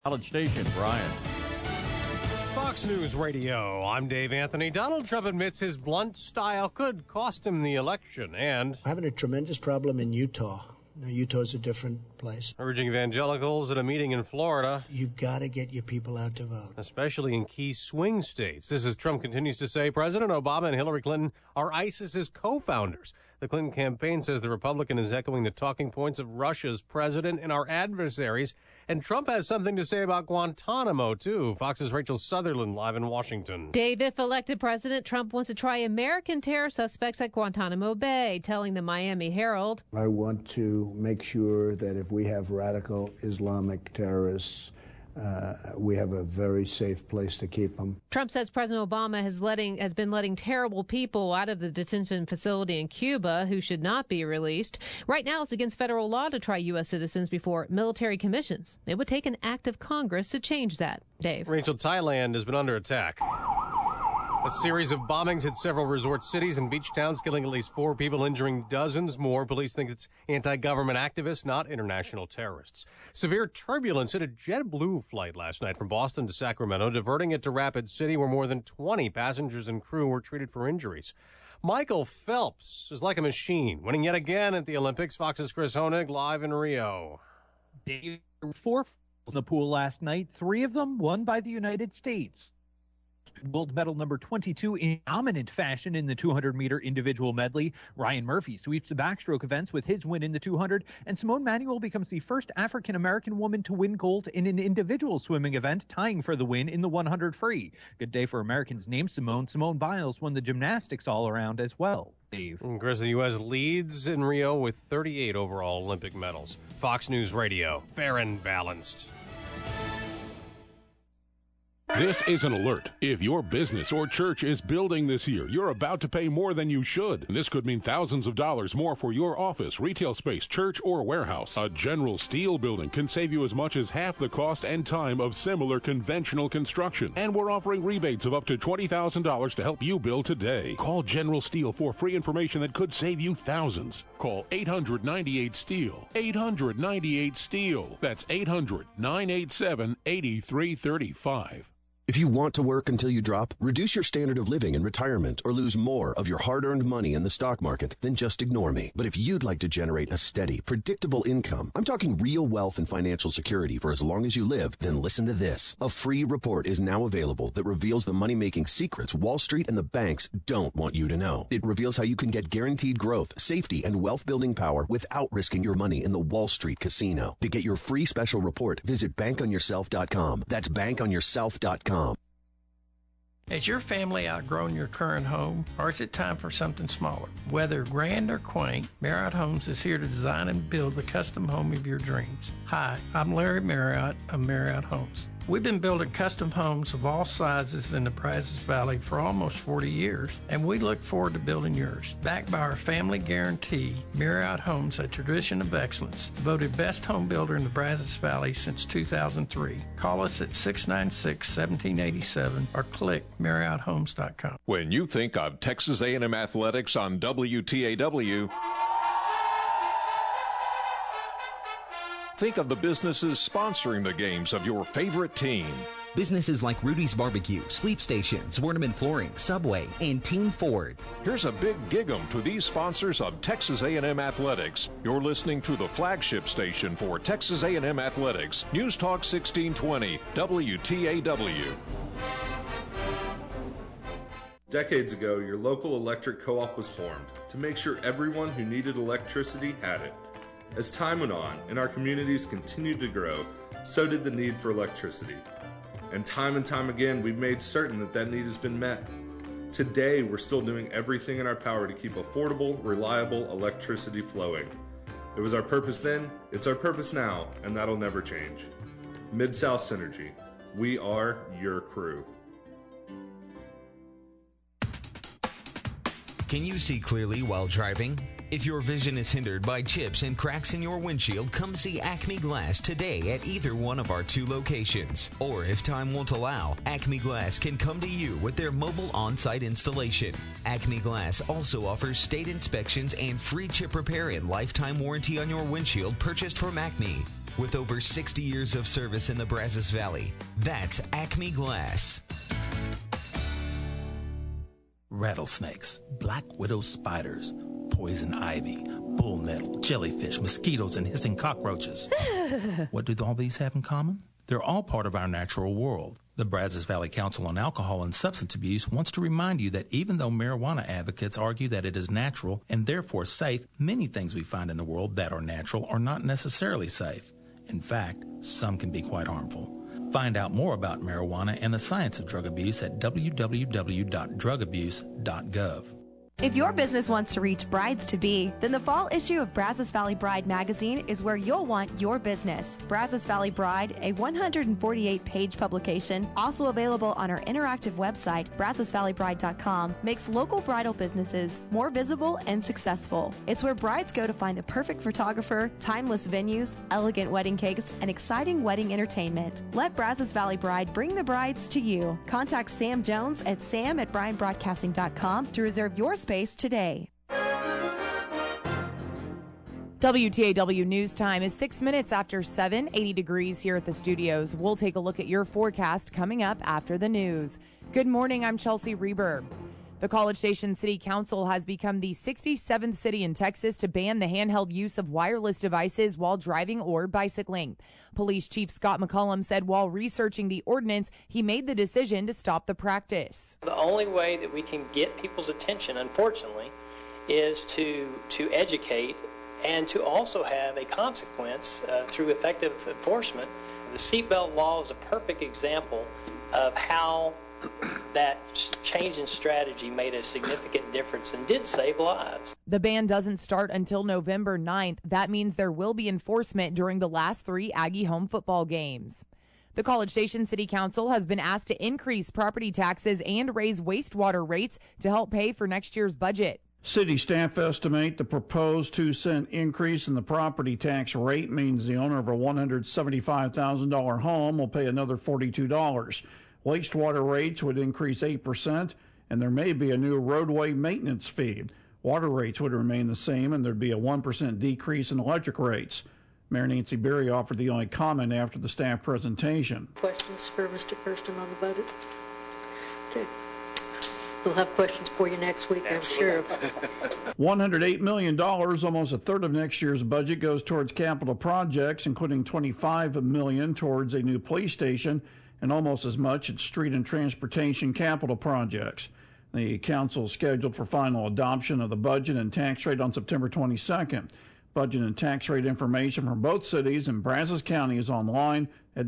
College Station, Brian. Fox News Radio, I'm Dave Anthony. Donald Trump admits his blunt style could cost him the election and... having a tremendous problem in Utah. Now, Utah's a different place. Urging evangelicals at a meeting in Florida. You gotta get your people out to vote. Especially in key swing states. This is Trump continues to say President Obama and Hillary Clinton are ISIS's co-founders. The Clinton campaign says the Republican is echoing the talking points of Russia's president and our adversaries. And Trump has something to say about Guantanamo, too. Fox's Rachel Sutherland live in Washington. Dave, if elected president, Trump wants to try American terror suspects at Guantanamo Bay, telling the Miami Herald. I want to make sure that if we have radical Islamic terrorists, we have a very safe place to keep them. Trump says President Obama has been letting terrible people out of the detention facility in Cuba who should not be released. Right now, it's against federal law to try U.S. citizens before military commissions. It would take an act of Congress to change that. Dave. Rachel, Thailand has been under attack. A series of bombings hit several resort cities and beach towns, killing at least 4 people, injuring dozens more. Police think it's anti-government activists, not international terrorists. Severe turbulence hit a JetBlue flight last night from Boston to Sacramento, diverting it to Rapid City, where more than 20 passengers and crew were treated for injuries. Michael Phelps is like a machine, winning yet again at the Olympics. Fox's Chris Honig live in Rio. Dave, 4 in the pool last night, 3 of them won by the United States. Gold medal number 22 in dominant fashion in the 200-meter individual medley. Ryan Murphy sweeps the backstroke events with his win in the 200, and Simone Manuel becomes the first African-American woman to win gold in an individual swimming event, tying for the win in the 100 free. Good day for Americans named Simone. Simone Biles won the gymnastics all-around as well. Dave. And Chris, the U.S. leads in Rio with 38 overall Olympic medals. Fox News Radio, fair and balanced. This is an alert. If your business or church is building this year, you're about to pay more than you should. This could mean thousands of dollars more for your office, retail space, church, or warehouse. A General Steel building can save you as much as half the cost and time of similar conventional construction. And we're offering rebates of up to $20,000 to help you build today. Call General Steel for free information that could save you thousands. Call 800-98-STEEL. 800-98-STEEL. That's 800-987-8335. If you want to work until you drop, reduce your standard of living in retirement, or lose more of your hard-earned money in the stock market, then just ignore me. But if you'd like to generate a steady, predictable income, I'm talking real wealth and financial security for as long as you live, then listen to this. A free report is now available that reveals the money-making secrets Wall Street and the banks don't want you to know. It reveals how you can get guaranteed growth, safety, and wealth-building power without risking your money in the Wall Street casino. To get your free special report, visit bankonyourself.com. That's bankonyourself.com. Has your family outgrown your current home, or is it time for something smaller? Whether grand or quaint, Marriott Homes is here to design and build the custom home of your dreams. Hi, I'm Larry Marriott of Marriott Homes. We've been building custom homes of all sizes in the Brazos Valley for almost 40 years, and we look forward to building yours. Backed by our family guarantee, Marriott Homes, a tradition of excellence, voted best home builder in the Brazos Valley since 2003. Call us at 696-1787 or click MarriottHomes.com. When you think of Texas A&M Athletics on WTAW, think of the businesses sponsoring the games of your favorite team. Businesses like Rudy's Barbecue, Sleep Station, Zwerneman Flooring, Subway, and Team Ford. Here's a big gig-em to these sponsors of Texas A&M Athletics. You're listening to the flagship station for Texas A&M Athletics, News Talk 1620, WTAW. Decades ago, your local electric co-op was formed to make sure everyone who needed electricity had it. As time went on and our communities continued to grow, so did the need for electricity. And time again, we've made certain that need has been met. Today, we're still doing everything in our power to keep affordable, reliable electricity flowing. It was our purpose then, it's our purpose now, and that'll never change. Mid-South Synergy. We are your crew. Can you see clearly while driving? If your vision is hindered by chips and cracks in your windshield, come see Acme Glass today at either one of our 2 locations. Or if time won't allow, Acme Glass can come to you with their mobile on-site installation. Acme Glass also offers state inspections and free chip repair and lifetime warranty on your windshield purchased from Acme. with over 60 years of service in the Brazos Valley. That's Acme Glass. Rattlesnakes, black widow spiders, poison ivy, bull nettle, jellyfish, mosquitoes, and hissing cockroaches. What do all these have in common? They're all part of our natural world. The Brazos Valley Council on Alcohol and Substance Abuse wants to remind you that even though marijuana advocates argue that it is natural and therefore safe, many things we find in the world that are natural are not necessarily safe. In fact, some can be quite harmful. Find out more about marijuana and the science of drug abuse at www.drugabuse.gov. If your business wants to reach brides-to-be, then the fall issue of Brazos Valley Bride magazine is where you'll want your business. Brazos Valley Bride, a 148-page publication, also available on our interactive website, brazosvalleybride.com, makes local bridal businesses more visible and successful. It's where brides go to find the perfect photographer, timeless venues, elegant wedding cakes, and exciting wedding entertainment. Let Brazos Valley Bride bring the brides to you. Contact Sam Jones at sam@bryantbroadcasting.com to reserve your space today. WTAW News Time is 6 minutes after 7, 80 degrees here at the studios. We'll take a look at your forecast coming up after the news. Good morning, I'm Chelsea Reber. The College Station City Council has become the 67th city in Texas to ban the handheld use of wireless devices while driving or bicycling. Police Chief Scott McCollum said while researching the ordinance, he made the decision to stop the practice. The only way that we can get people's attention, unfortunately, is to educate and to also have a consequence through effective enforcement. The seatbelt law is a perfect example of how that change in strategy made a significant difference and did save lives. The ban doesn't start until November 9th. That means there will be enforcement during the last 3 Aggie home football games. The College Station City Council has been asked to increase property taxes and raise wastewater rates to help pay for next year's budget. City staff estimate the proposed 2-cent increase in the property tax rate means the owner of a $175,000 home will pay another $42. Wastewater rates would increase 8%, and there may be a new roadway maintenance fee. Water rates would remain the same, and there'd be a 1% decrease in electric rates. Mayor Nancy Berry offered the only comment after the staff presentation. Questions for Mr. Kirsten on the budget? Okay. We'll have questions for you next week, I'm sure. $108 million, almost a third of next year's budget, goes towards capital projects, including $25 million towards a new police station and almost as much at street and transportation capital projects. The council is scheduled for final adoption of the budget and tax rate on September 22nd. Budget and tax rate information from both cities and Brazos County is online at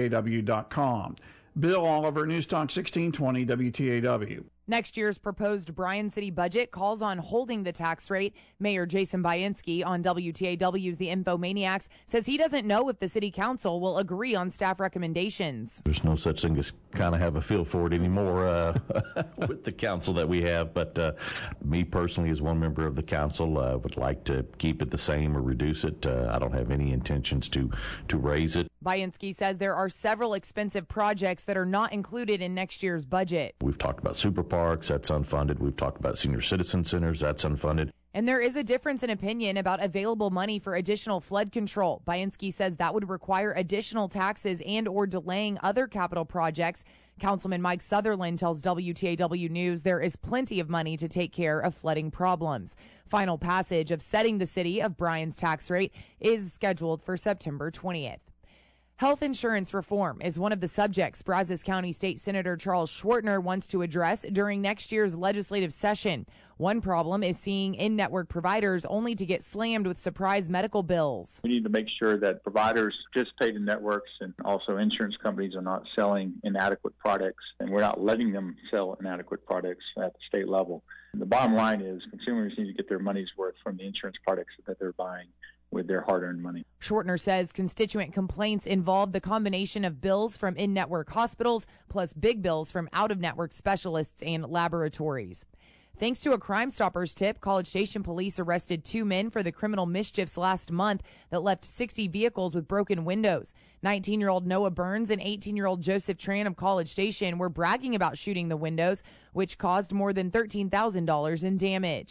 WTAW.com. Bill Oliver, News Talk 1620 WTAW. Next year's proposed Bryan City budget calls on holding the tax rate. Mayor Jason Bainski on WTAW's The Infomaniacs says he doesn't know if the city council will agree on staff recommendations. There's no such thing as kind of have a feel for it anymore with the council that we have. But me personally, as one member of the council, would like to keep it the same or reduce it. I don't have any intentions to raise it. Bainski says there are several expensive projects that are not included in next year's budget. We've talked about super parks, that's unfunded. We've talked about senior citizen centers, that's unfunded. And there is a difference in opinion about available money for additional flood control. Bainski says that would require additional taxes and or delaying other capital projects. Councilman Mike Sutherland tells WTAW News there is plenty of money to take care of flooding problems. Final passage of setting the city of Bryan's tax rate is scheduled for September 20th. Health insurance reform is one of the subjects Brazos County State Senator Charles Schwartner wants to address during next year's legislative session. One problem is seeing in-network providers only to get slammed with surprise medical bills. We need to make sure that providers participate in networks and also insurance companies are not selling inadequate products, and we're not letting them sell inadequate products at the state level. And the bottom line is consumers need to get their money's worth from the insurance products that they're buying with their hard-earned money. Schwartner says constituent complaints involve the combination of bills from in-network hospitals plus big bills from out-of-network specialists and laboratories. Thanks to a Crime Stoppers tip, College Station police arrested 2 men for the criminal mischiefs last month that left 60 vehicles with broken windows. 19-year-old Noah Burns and 18-year-old Joseph Tran of College Station were bragging about shooting the windows, which caused more than $13,000 in damage.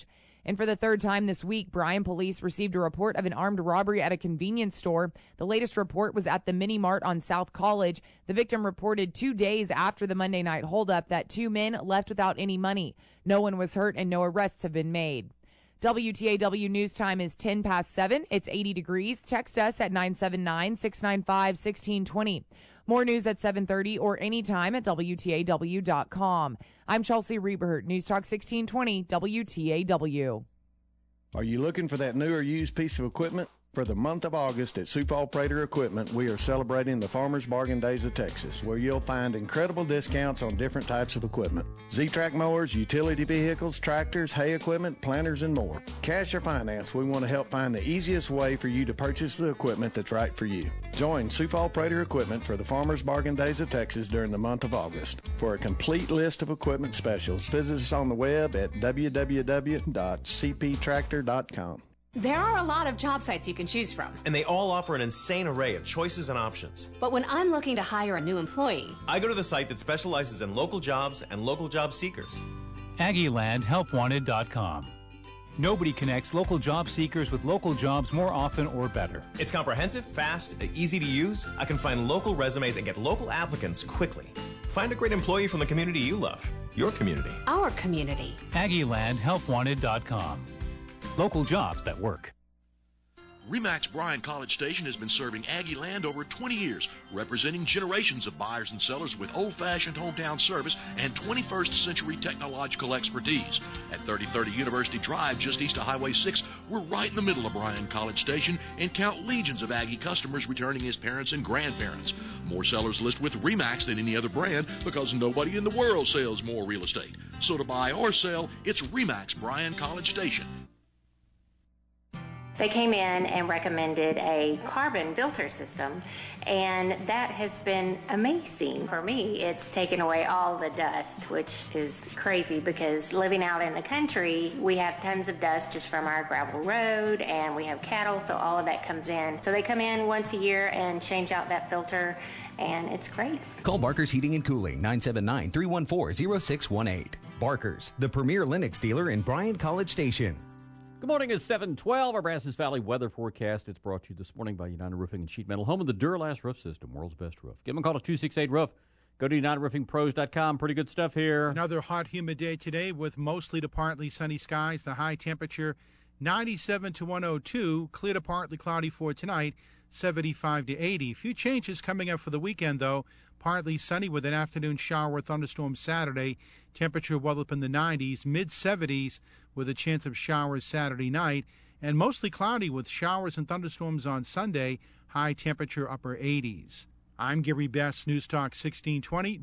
And for the third time this week, Bryan police received a report of an armed robbery at a convenience store. The latest report was at the Mini Mart on South College. The victim reported 2 days after the Monday night holdup that 2 men left without any money. No one was hurt and no arrests have been made. WTAW news time is 10 past 7. It's 80 degrees. Text us at 979-695-1620. More news at 7:30 or anytime at WTAW.com. I'm Chelsea Riebert, News Talk 1620, WTAW. Are you looking for that new or used piece of equipment? For the month of August at Sioux Falls Prater Equipment, we are celebrating the Farmers Bargain Days of Texas, where you'll find incredible discounts on different types of equipment. Z-Track mowers, utility vehicles, tractors, hay equipment, planters, and more. Cash or finance, we want to help find the easiest way for you to purchase the equipment that's right for you. Join Sioux Falls Prater Equipment for the Farmers Bargain Days of Texas during the month of August. For a complete list of equipment specials, visit us on the web at www.cptractor.com. There are a lot of job sites you can choose from. And they all offer an insane array of choices and options. But when I'm looking to hire a new employee, I go to the site that specializes in local jobs and local job seekers. AggieLandHelpWanted.com. Nobody connects local job seekers with local jobs more often or better. It's comprehensive, fast, easy to use. I can find local resumes and get local applicants quickly. Find a great employee from the community you love. Your community. Our community. AggieLandHelpWanted.com. Local jobs that work. RE/MAX Bryan College Station has been serving Aggie Land over 20 years, representing generations of buyers and sellers with old-fashioned hometown service and 21st century technological expertise. At 3030 University Drive, just east of Highway 6, we're right in the middle of Bryan College Station and count legions of Aggie customers returning as parents and grandparents. More sellers list with RE/MAX than any other brand because nobody in the world sells more real estate. So to buy or sell, it's RE/MAX Bryan College Station. They came in and recommended a carbon filter system, and that has been amazing for me. It's taken away all the dust, which is crazy because living out in the country, we have tons of dust just from our gravel road, and we have cattle, so all of that comes in. So they come in once a year and change out that filter, and it's great. Call Barker's Heating and Cooling, 979-314-0618. Barker's, the premier Lennox dealer in Bryan College Station. Good morning, it's 7:12. Our Brazos Valley weather forecast. It's brought to you this morning by United Roofing and Sheet Metal, home of the Duralast roof system, world's best roof. Give them a call at 268-ROOF. Go to UnitedRoofingPros.com. Pretty good stuff here. Another hot, humid day today with mostly to partly sunny skies. The high temperature 97 to 102. Clear to partly cloudy for tonight, 75 to 80. Few changes coming up for the weekend, though. Partly sunny with an afternoon shower or thunderstorm Saturday. Temperature well up in the 90s, mid-70s with a chance of showers Saturday night. And mostly cloudy with showers and thunderstorms on Sunday. High temperature upper 80s. I'm Gary Best, News Talk 1620,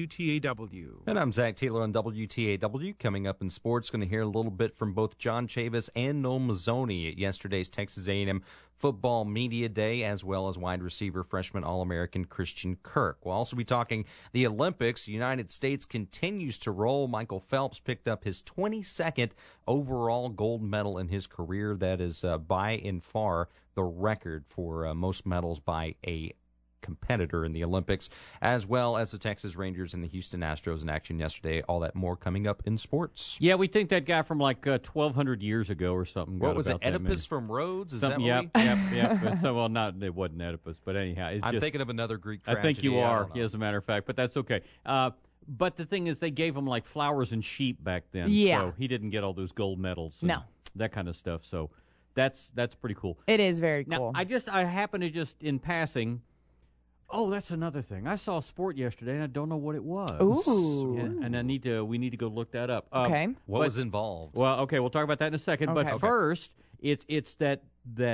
WTAW. And I'm Zach Taylor on WTAW. Coming up in sports, going to hear a little bit from both John Chavis and Noel Mazzoni at yesterday's Texas A&M Football Media Day, as well as wide receiver freshman All-American Christian Kirk. We'll also be talking the Olympics. The United States continues to roll. Michael Phelps picked up his 22nd overall gold medal in his career. That is by and far the record for most medals by a competitor in the Olympics, as well as the Texas Rangers and the Houston Astros in action yesterday. All that more coming up in sports. Yeah, we think that guy from like 1,200 years ago or something. What was it, Oedipus from Rhodes? Is something, that what Yep. So, well, not it wasn't Oedipus, but anyhow. I'm thinking of another Greek tragedy. I think you are, as a matter of fact, but that's okay. But the thing is, they gave him like flowers and sheep back then. Yeah. So he didn't get all those gold medals. And that kind of stuff. So that's pretty cool. It is very cool. Now, I happen to just in passing. Oh, that's another thing. I saw a sport yesterday, and I don't know what it was. Ooh. And we need to go look that up. Okay. What was involved? Well, okay, we'll talk about that in a second. Okay. But first, it's that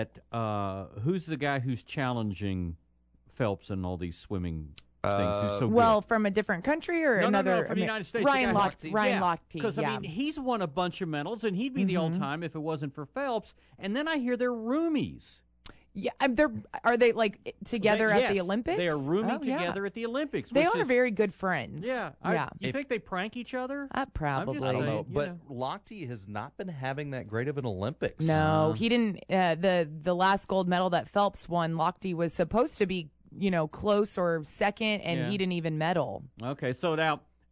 who's the guy who's challenging Phelps and all these swimming things? Who's so good? From a different country or another? No, from the United States. Ryan Lochte. Because, I mean, he's won a bunch of medals, and he'd be the all-time if it wasn't for Phelps. And then I hear they're roomies. Yeah, are they like together at the Olympics? They are rooming together at the Olympics. They are very good friends. Yeah. You think they prank each other? Probably. I don't know, but Lochte has not been having that great of an Olympics. No, he didn't. The last gold medal that Phelps won, Lochte was supposed to be, close or second, and he didn't even medal. Okay, so now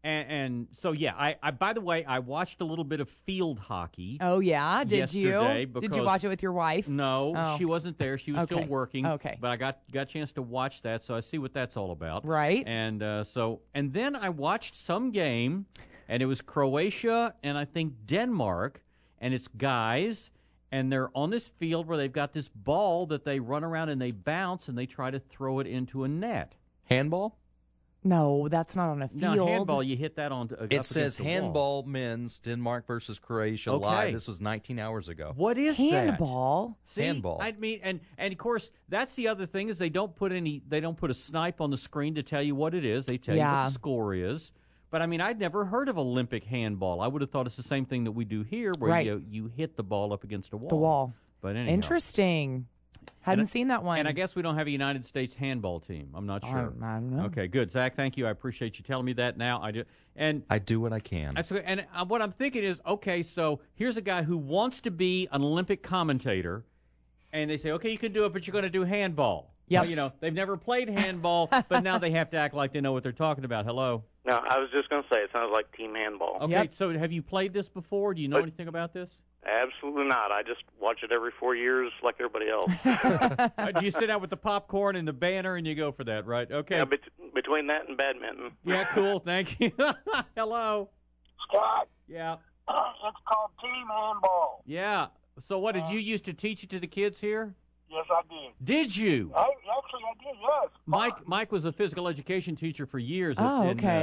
And so, yeah, I by the way, I watched a little bit of field hockey. Oh, yeah? Did you? Did you watch it with your wife? No, she wasn't there. She was Okay. still working. Okay. But I got a chance to watch that, so I see what that's all about. Right. And and then I watched some game, and it was Croatia and I think Denmark, and it's guys, and they're on this field where they've got this ball that they run around and they bounce, and they try to throw it into a net. Handball? No, that's not on a field. No, handball, you hit that on. It says handball men's, Denmark versus Croatia live. This was 19 hours ago. What is handball? See, handball. I mean, and of course, that's the other thing is they don't put a snipe on the screen to tell you what it is. They tell you what the score is. But I mean, I'd never heard of Olympic handball. I would have thought it's the same thing that we do here, where you hit the ball up against a wall. The wall. But anyhow. Interesting. Hadn't seen that one. And I guess we don't have a United States handball team. I'm not sure. I don't know. Okay, good. Zach, thank you. I appreciate you telling me that now. I do. And I do what I can. That's okay. And what I'm thinking is, okay, so here's a guy who wants to be an Olympic commentator, and they say, okay, you can do it, but you're going to do handball. Yes. Well, they've never played handball, but now they have to act like they know what they're talking about. Hello? No, I was just going to say, it sounds like team handball. Okay, so have you played this before? Do you know anything about this? Absolutely not. I just watch it every 4 years like everybody else. Do you sit out with the popcorn and the banner and you go for that, right? Okay. Yeah, between that and badminton. Yeah, cool. Thank you. Hello? Scott? Yeah. It's called team handball. Yeah. So what, did you used to teach it to the kids here? Yes, I did. Did you? Actually, I did, yes. Mike was a physical education teacher for years in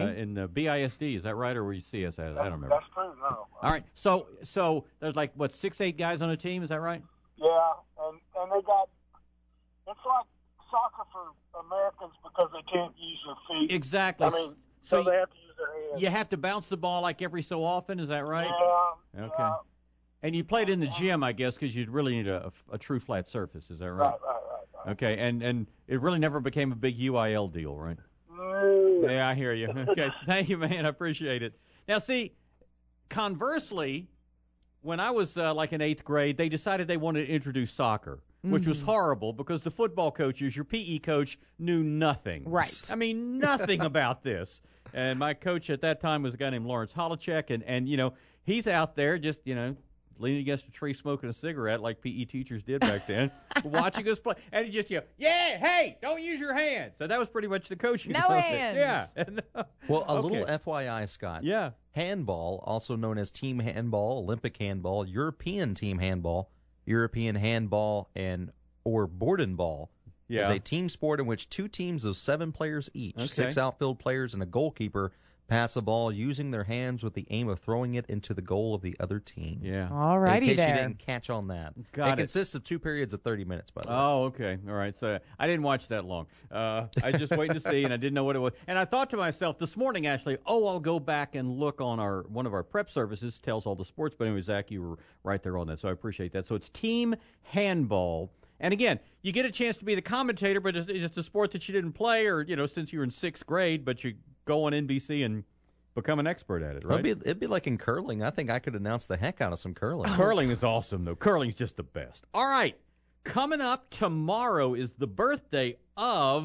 BISD. Is that right, or were you CSS? I don't remember. That's true, no. All right. So there's like, 6-8 guys on a team? Is that right? Yeah, and they got, it's like soccer for Americans because they can't use their feet. Exactly. I mean, so they have to use their hands. You have to bounce the ball like every so often. Is that right? Yeah. Okay. Yeah. And you played in the gym, I guess, because you'd really need a true flat surface. Is that right? Right. Okay, and it really never became a big UIL deal, right? No. Yeah, I hear you. Okay, thank you, man. I appreciate it. Now, see, conversely, when I was like in 8th grade, they decided they wanted to introduce soccer, which was horrible because the football coaches, your PE coach, knew nothing. Right. I mean, nothing about this. And my coach at that time was a guy named Lawrence Holacek, and he's out there just, leaning against a tree smoking a cigarette like PE teachers did back then, watching us play. And he just yelled, yeah, hey, don't use your hands. So that was pretty much the coaching. No hands. Yeah. Well, a little FYI, Scott. Yeah. Handball, also known as team handball, Olympic handball, European team handball, European handball, or Borden ball, is a team sport in which 2 teams of 7 players each, 6 outfield players and a goalkeeper, pass a ball using their hands with the aim of throwing it into the goal of the other team. Yeah. All righty in case there. you didn't catch on that. Got it consists of 2 periods of 30 minutes, by the way. Oh, okay. All right. So I didn't watch that long. I was just waiting to see, and I didn't know what it was. And I thought to myself this morning, actually, I'll go back and look on one of our prep services, tells all the sports. But anyway, Zach, you were right there on that, so I appreciate that. So it's team handball. And again, you get a chance to be the commentator, but it's a sport that you didn't play or, since you were in 6th grade, but you go on NBC and become an expert at it, right? It'd be like in curling. I think I could announce the heck out of some curling. Curling is awesome, though. Curling's just the best. All right. Coming up tomorrow is the birthday of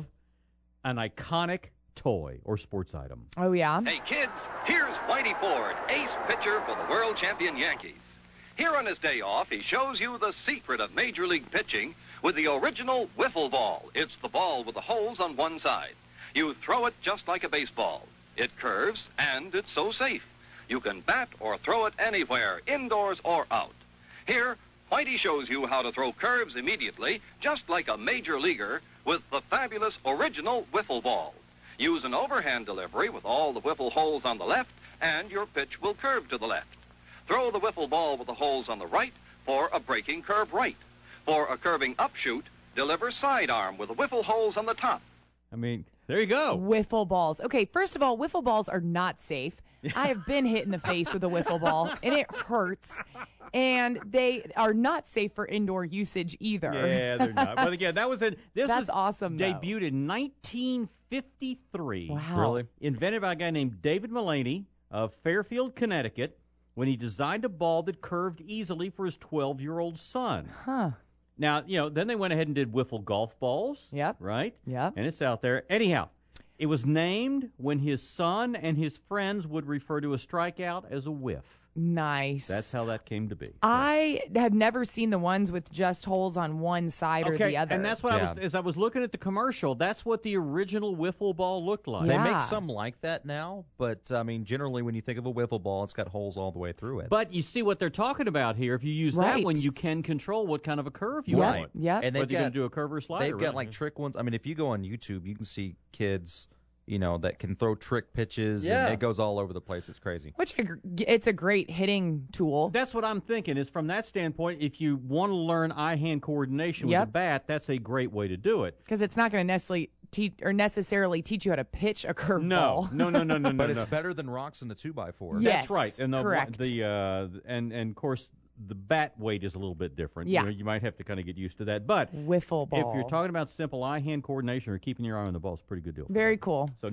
an iconic toy or sports item. Oh, yeah? Hey, kids, here's Whitey Ford, ace pitcher for the world champion Yankees. Here on his day off, he shows you the secret of Major League pitching with the original wiffle ball. It's the ball with the holes on one side. You throw it just like a baseball. It curves, and it's so safe. You can bat or throw it anywhere, indoors or out. Here, Whitey shows you how to throw curves immediately, just like a major leaguer, with the fabulous original wiffle ball. Use an overhand delivery with all the wiffle holes on the left, and your pitch will curve to the left. Throw the wiffle ball with the holes on the right for a breaking curve right. For a curving upshoot, deliver sidearm with the wiffle holes on the top. I mean, there you go. Wiffle balls. Okay, first of all, wiffle balls are not safe. I have been hit in the face with a wiffle ball, and it hurts. And they are not safe for indoor usage either. Yeah, they're not. But again, That's awesome, though. Debuted in 1953. Wow. Really? Invented by a guy named David Mullaney of Fairfield, Connecticut, when he designed a ball that curved easily for his 12-year-old son. Huh. Now, then they went ahead and did wiffle golf balls. Yep. Right? Yep. And it's out there. Anyhow, It was named when his son and his friends would refer to a strikeout as a whiff. Nice. That's how that came to be. I have never seen the ones with just holes on one side or the other. And that's what as I was looking at the commercial, that's what the original wiffle ball looked like. They make some like that now, but I mean, generally when you think of a wiffle ball, it's got holes all the way through it. But you see what they're talking about here. If you use that one, you can control what kind of a curve you want. Yeah. And whether you're going to do a curve or a slider. They've got like trick ones. I mean, if you go on YouTube, you can see kids, that can throw trick pitches, and it goes all over the place. It's crazy. Which it's a great hitting tool. That's what I'm thinking. Is from that standpoint, if you want to learn eye-hand coordination with a bat, that's a great way to do it. Because it's not going to necessarily teach you how to pitch a curveball. No. But it's better than rocks in the 2x4. Yes, that's right. And correct. And of course, the bat weight is a little bit different. Yeah. You might have to kind of get used to that. But wiffle ball. If you're talking about simple eye-hand coordination or keeping your eye on the ball, it's a pretty good deal. Very cool. So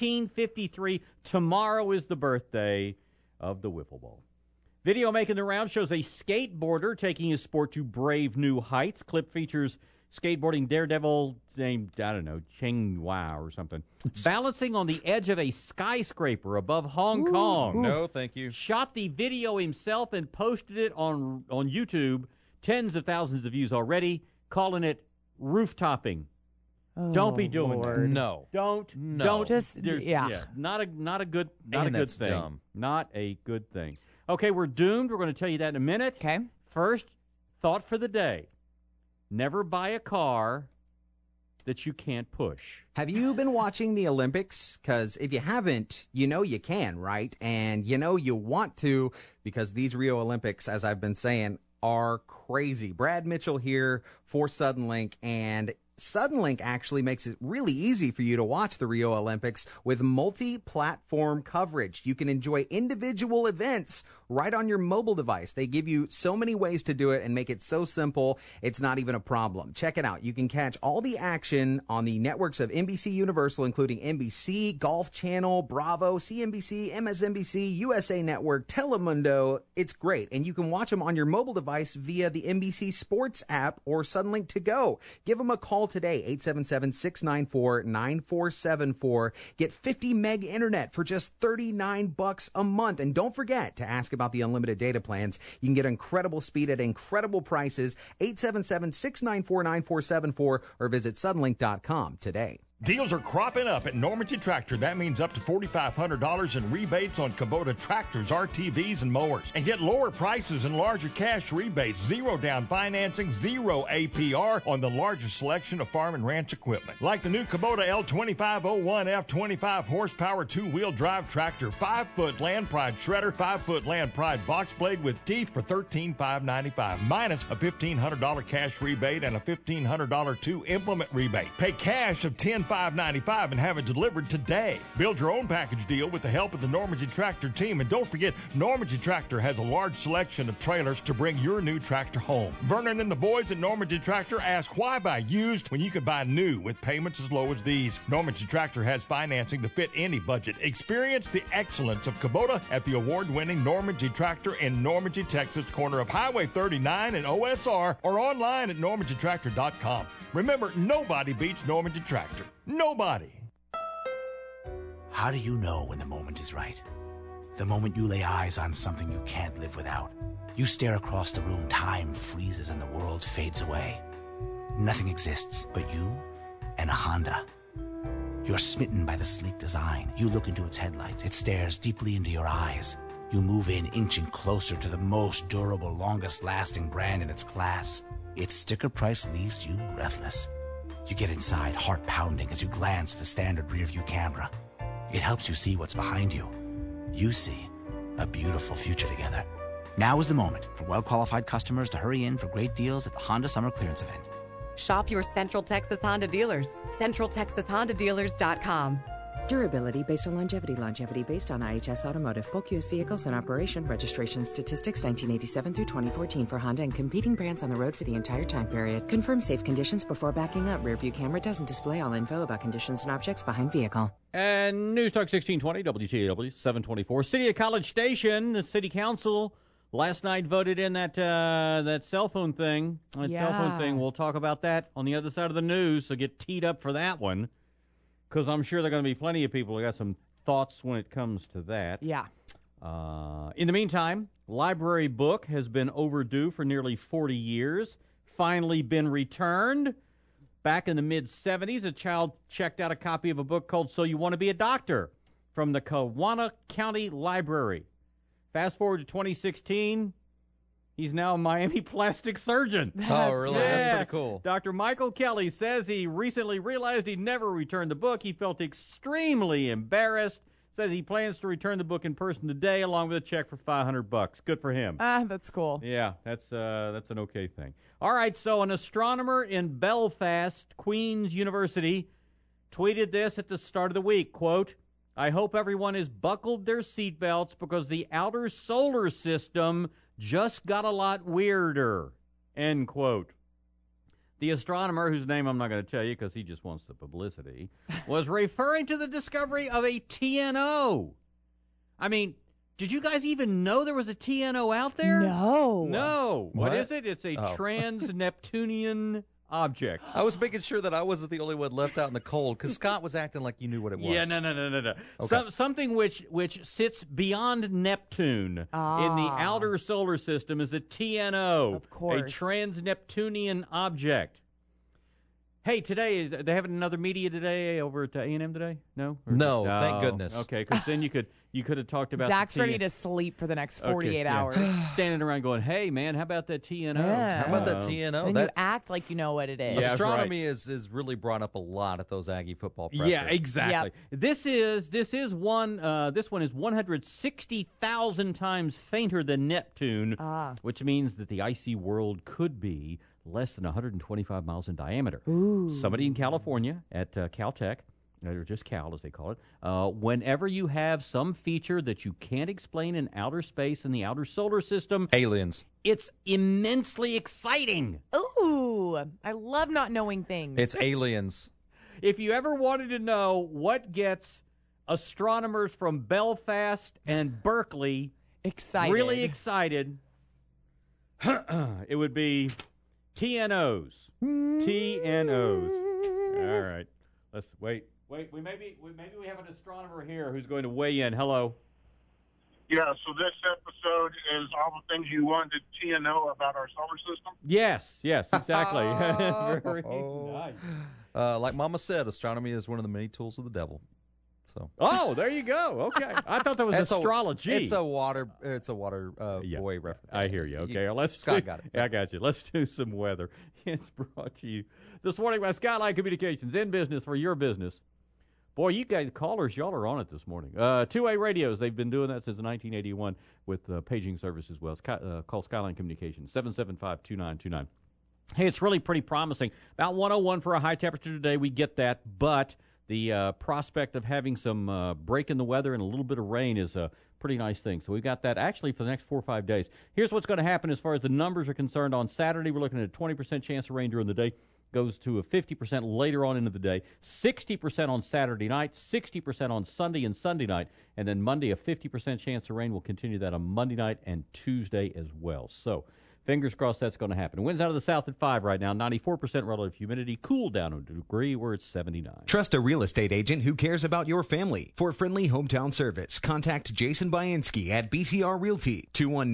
1953, tomorrow is the birthday of the wiffle ball. Video making the round shows a skateboarder taking his sport to brave new heights. Clip features skateboarding daredevil named, I don't know, Cheng Hua or something, balancing on the edge of a skyscraper above Hong Kong. No, thank you. Shot the video himself and posted it on YouTube. Tens of thousands of views already, calling it roof-topping. Don't be doing that. No. Don't. Just, Not a good that's thing. dumb. Not a good thing. Okay, we're doomed. We're going to tell you that in a minute. Okay. First, thought for the day. Never buy a car that you can't push. Have you been watching the Olympics? Because if you haven't, you know you can, right? And you know you want to, because these Rio Olympics, as I've been saying, are crazy. Brad Mitchell here for Suddenlink, and Suddenlink actually makes it really easy for you to watch the Rio Olympics with multi-platform coverage. You can enjoy individual events right on your mobile device. They give you so many ways to do it and make it so simple, it's not even a problem. Check it out. You can catch all the action on the networks of NBC Universal, including NBC, Golf Channel, Bravo, CNBC, MSNBC, USA Network, Telemundo. It's great. And you can watch them on your mobile device via the NBC Sports app or Suddenlink to go. Give them a call today, 877-694-9474. Get 50 meg internet for just $39 a month. And don't forget to ask about the unlimited data plans. You can get incredible speed at incredible prices. 877-694-9474 or visit Suddenlink.com today. Deals are cropping up at Normandy Tractor. That means up to $4,500 in rebates on Kubota tractors, RTVs, and mowers. And get lower prices and larger cash rebates, zero down financing, zero APR on the largest selection of farm and ranch equipment. Like the new Kubota L2501 F25 horsepower two-wheel drive tractor, 5-foot Land Pride shredder, 5-foot Land Pride box blade with teeth for $13,595, minus a $1,500 cash rebate and a $1,500 two-implement rebate. Pay cash of $10,595 and have it delivered today. Build your own package deal with the help of the Normandy Tractor team. And don't forget, Normandy Tractor has a large selection of trailers to bring your new tractor home. Vernon and the boys at Normandy Tractor ask, why buy used when you can buy new with payments as low as these? Normandy Tractor has financing to fit any budget. Experience the excellence of Kubota at the award-winning Normandy Tractor in Normandy, Texas, corner of Highway 39 and OSR, or online at normandytractor.com. Remember, nobody beats Normandy Tractor. Nobody. How do you know when the moment is right? The moment you lay eyes on something you can't live without. You stare across the room, time freezes and the world fades away. Nothing exists but you and a Honda. You're smitten by the sleek design. You look into its headlights. It stares deeply into your eyes. You move in, inching closer to the most durable, longest-lasting brand in its class. Its sticker price leaves you breathless. You get inside, heart pounding, as you glance at the standard rear-view camera. It helps you see what's behind you. You see a beautiful future together. Now is the moment for well-qualified customers to hurry in for great deals at the Honda Summer Clearance Event. Shop your Central Texas Honda dealers. CentralTexasHondaDealers.com. Durability based on longevity. Longevity based on IHS Automotive. Bulk US vehicles in operation. Registration statistics 1987 through 2014 for Honda and competing brands on the road for the entire time period. Confirm safe conditions before backing up. Rear view camera doesn't display all info about conditions and objects behind vehicle. And News Talk 1620, WTAW 724. City of College Station, the city council last night voted in that cell phone thing. Cell phone thing. We'll talk about that on the other side of the news, so get teed up for that one. because I'm sure there are going to be plenty of people who got some thoughts when it comes to that. Yeah. In the meantime, library book has been overdue for nearly 40 years, finally been returned. Back in the mid-'70s, a child checked out a copy of a book called So You Want to Be a Doctor from the Kewanna County Library. Fast forward to 2016, he's now a Miami plastic surgeon. Oh, really? Yeah. That's pretty cool. Dr. Michael Kelly says he recently realized he'd never returned the book. He felt extremely embarrassed. Says he plans to return the book in person today along with a check for $500. Good for him. That's cool. Yeah, that's an okay thing. All right, so an astronomer in Belfast, Queen's University, tweeted this at the start of the week, quote, "I hope everyone has buckled their seatbelts because the outer solar system just got a lot weirder," end quote. The astronomer, whose name I'm not going to tell you because he just wants the publicity, was referring to the discovery of a TNO. I mean, did you guys even know there was a TNO out there? No. No. What What? is it? It's a trans-Neptunian object. I was making sure that I wasn't the only one left out in the cold because Scott was acting like you knew what it was. Yeah, no. Okay. Something which sits beyond Neptune in the outer solar system is a TNO. Of course. A trans-Neptunian object. Hey, today, they having another media today over at A&M today? No? No, thank goodness. Okay, because then you could have talked about Zach's the ready to sleep for the next 48 hours. Standing around going, hey, man, how about that TNO? Yeah. How about that TNO? And you act like you know what it is. Yeah, Astronomy is really brought up a lot at those Aggie football pressers. Yeah, exactly. Yep. This one is 160,000 times fainter than Neptune, which means that the icy world could be less than 125 miles in diameter. Ooh. Somebody in California at Caltech, or just Cal as they call it, whenever you have some feature that you can't explain in outer space in the outer solar system, aliens. It's immensely exciting. Ooh, I love not knowing things. It's aliens. If you ever wanted to know what gets astronomers from Belfast and Berkeley really excited, it would be TNOs. TNOs. All right. Let's wait. Maybe we have an astronomer here who's going to weigh in. Hello. Yeah, so this episode is all the things you wanted to know about our solar system? Yes, exactly. Very nice. Like Mama said, astronomy is one of the many tools of the devil. So. Oh, there you go. Okay, I thought that was astrology. It's a water boy reference. I hear you. Okay, Scott got it. I got you. Let's do some weather. It's brought to you this morning by Skyline Communications, in business for your business. Boy, you guys, callers, y'all are on it this morning. 2A radios, they've been doing that since 1981 with paging service as well. Call Skyline Communications, 775-2929. Hey, it's really pretty promising. About 101 for a high temperature today. We get that, but the prospect of having some break in the weather and a little bit of rain is a pretty nice thing. So we've got that actually for the next 4 or 5 days. Here's what's going to happen as far as the numbers are concerned. On Saturday, we're looking at a 20% chance of rain during the day. Goes to a 50% later on into the day, 60% on Saturday night, 60% on Sunday and Sunday night, and then Monday a 50% chance of rain. We'll continue that on Monday night and Tuesday as well. So fingers crossed that's going to happen. Winds out of the south at 5 right now, 94% relative humidity, cool down a degree where it's 79. Trust a real estate agent who cares about your family. For friendly hometown service, contact Jason Bainski at BCR Realty,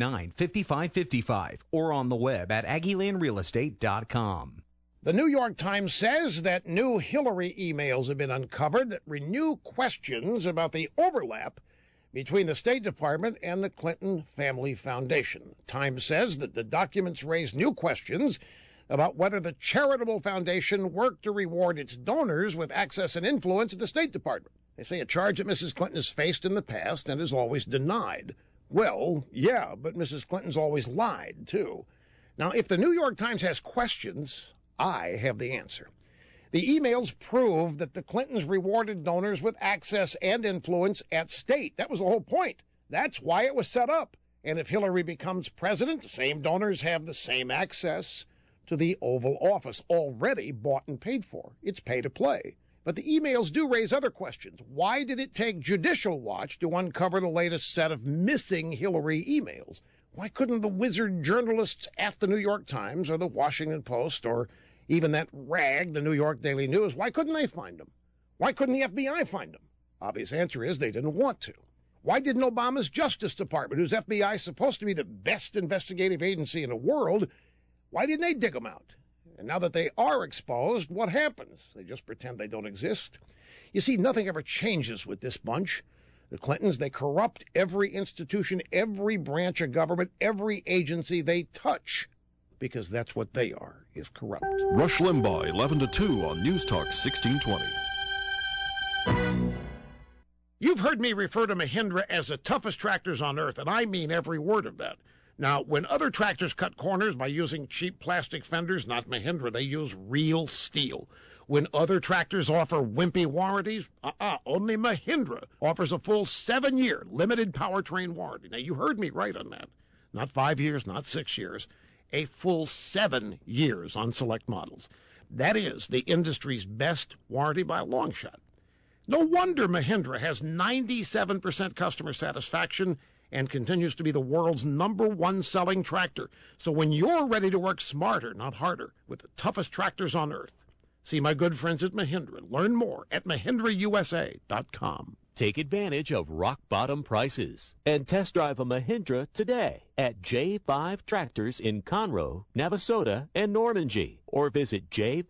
219-5555, or on the web at AggieLandRealEstate.com. The New York Times says that new Hillary emails have been uncovered that renew questions about the overlap between the State Department and the Clinton Family Foundation. The Times says that the documents raise new questions about whether the charitable foundation worked to reward its donors with access and influence at the State Department. They say a charge that Mrs. Clinton has faced in the past and has always denied. Well, yeah, but Mrs. Clinton's always lied, too. Now, if the New York Times has questions, I have the answer. The emails prove that the Clintons rewarded donors with access and influence at state. That was the whole point. That's why it was set up. And if Hillary becomes president, the same donors have the same access to the Oval Office, already bought and paid for. It's pay to play. But the emails do raise other questions. Why did it take Judicial Watch to uncover the latest set of missing Hillary emails? Why couldn't the wizard journalists at the New York Times or the Washington Post or even that rag, the New York Daily News, why couldn't they find them? Why couldn't the FBI find them? Obvious answer is they didn't want to. Why didn't Obama's Justice Department, whose FBI is supposed to be the best investigative agency in the world, why didn't they dig them out? And now that they are exposed, what happens? They just pretend they don't exist? You see, nothing ever changes with this bunch. The Clintons, they corrupt every institution, every branch of government, every agency they touch, because that's what they are, is corrupt. Rush Limbaugh, 11 to 2 on News Talk 1620. You've heard me refer to Mahindra as the toughest tractors on earth, and I mean every word of that. Now, when other tractors cut corners by using cheap plastic fenders, not Mahindra, they use real steel. When other tractors offer wimpy warranties, only Mahindra offers a full 7-year limited powertrain warranty. Now, you heard me right on that. Not 5 years, not 6 years. A full 7 years on select models. That is the industry's best warranty by a long shot. No wonder Mahindra has 97% customer satisfaction and continues to be the world's #1 selling tractor. So when you're ready to work smarter, not harder, with the toughest tractors on earth, see my good friends at Mahindra. Learn more at MahindraUSA.com. Take advantage of rock-bottom prices and test drive a Mahindra today at J5 Tractors in Conroe, Navasota, and Normandy, or visit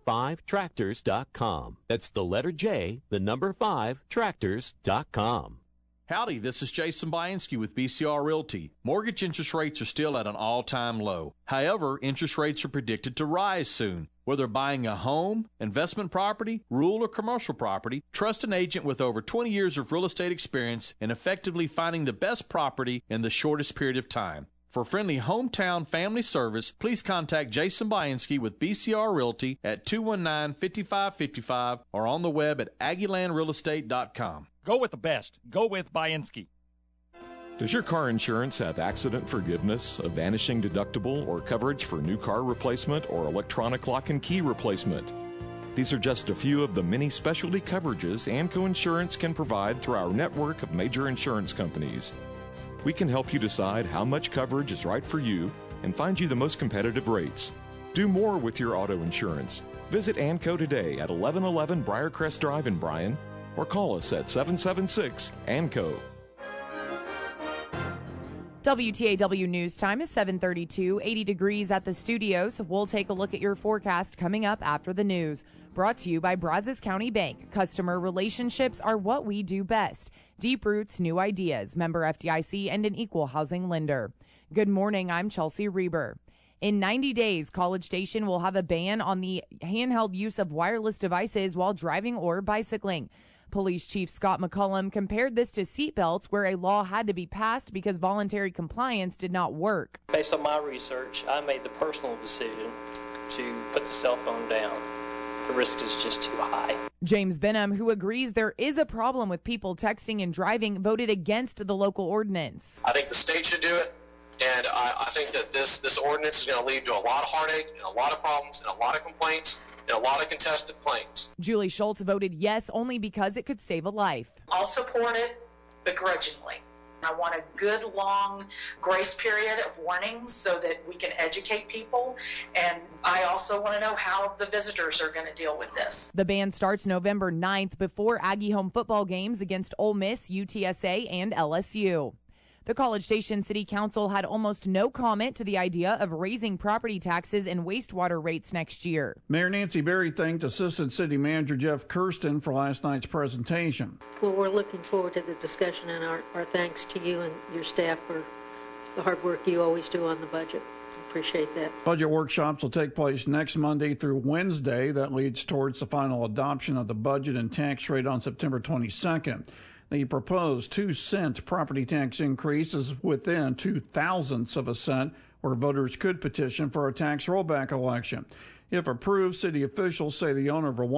j5tractors.com. That's the letter J, the number 5, tractors.com. Howdy, this is Jason Bianski with BCR Realty. Mortgage interest rates are still at an all-time low. However, interest rates are predicted to rise soon. Whether buying a home, investment property, rural or commercial property, trust an agent with over 20 years of real estate experience in effectively finding the best property in the shortest period of time. For friendly hometown family service, please contact Jason Bianski with BCR Realty at 219-5555 or on the web at AggieLandRealEstate.com. Go with the best. Go with Bianski. Does your car insurance have accident forgiveness, a vanishing deductible, or coverage for new car replacement or electronic lock and key replacement? These are just a few of the many specialty coverages ANCO Insurance can provide through our network of major insurance companies. We can help you decide how much coverage is right for you and find you the most competitive rates. Do more with your auto insurance. Visit ANCO today at 1111 Briarcrest Drive in Bryan or call us at 776-ANCO. WTAW News Time is 7:32, 80 degrees at the studios. We'll take a look at your forecast coming up after the news. Brought to you by Brazos County Bank. Customer relationships are what we do best. Deep roots, new ideas. Member FDIC and an equal housing lender. Good morning, I'm Chelsea Reber. In 90 days, College Station will have a ban on the handheld use of wireless devices while driving or bicycling. Police Chief Scott McCullum compared this to seatbelts, where a law had to be passed because voluntary compliance did not work. Based on my research, I made the personal decision to put the cell phone down. The risk is just too high. James Benham, who agrees there is a problem with people texting and driving, voted against the local ordinance. I think the state should do it, and I think that this ordinance is going to lead to a lot of heartache and a lot of problems and a lot of complaints and a lot of contested claims. Julie Schultz voted yes only because it could save a life. I'll support it begrudgingly. I want a good long grace period of warnings so that we can educate people, and I also want to know how the visitors are going to deal with this. The ban starts November 9th before Aggie home football games against Ole Miss, UTSA, and LSU. The College Station City Council had almost no comment to the idea of raising property taxes and wastewater rates next year. Mayor Nancy Berry thanked Assistant City Manager Jeff Kirsten for last night's presentation. Well, we're looking forward to the discussion, and our thanks to you and your staff for the hard work you always do on the budget. Appreciate that. Budget workshops will take place next Monday through Wednesday. That leads towards the final adoption of the budget and tax rate on September 22nd. The proposed 2-cent property tax increase is within 0.02 of a cent, where voters could petition for a tax rollback election. If approved, city officials say the owner of a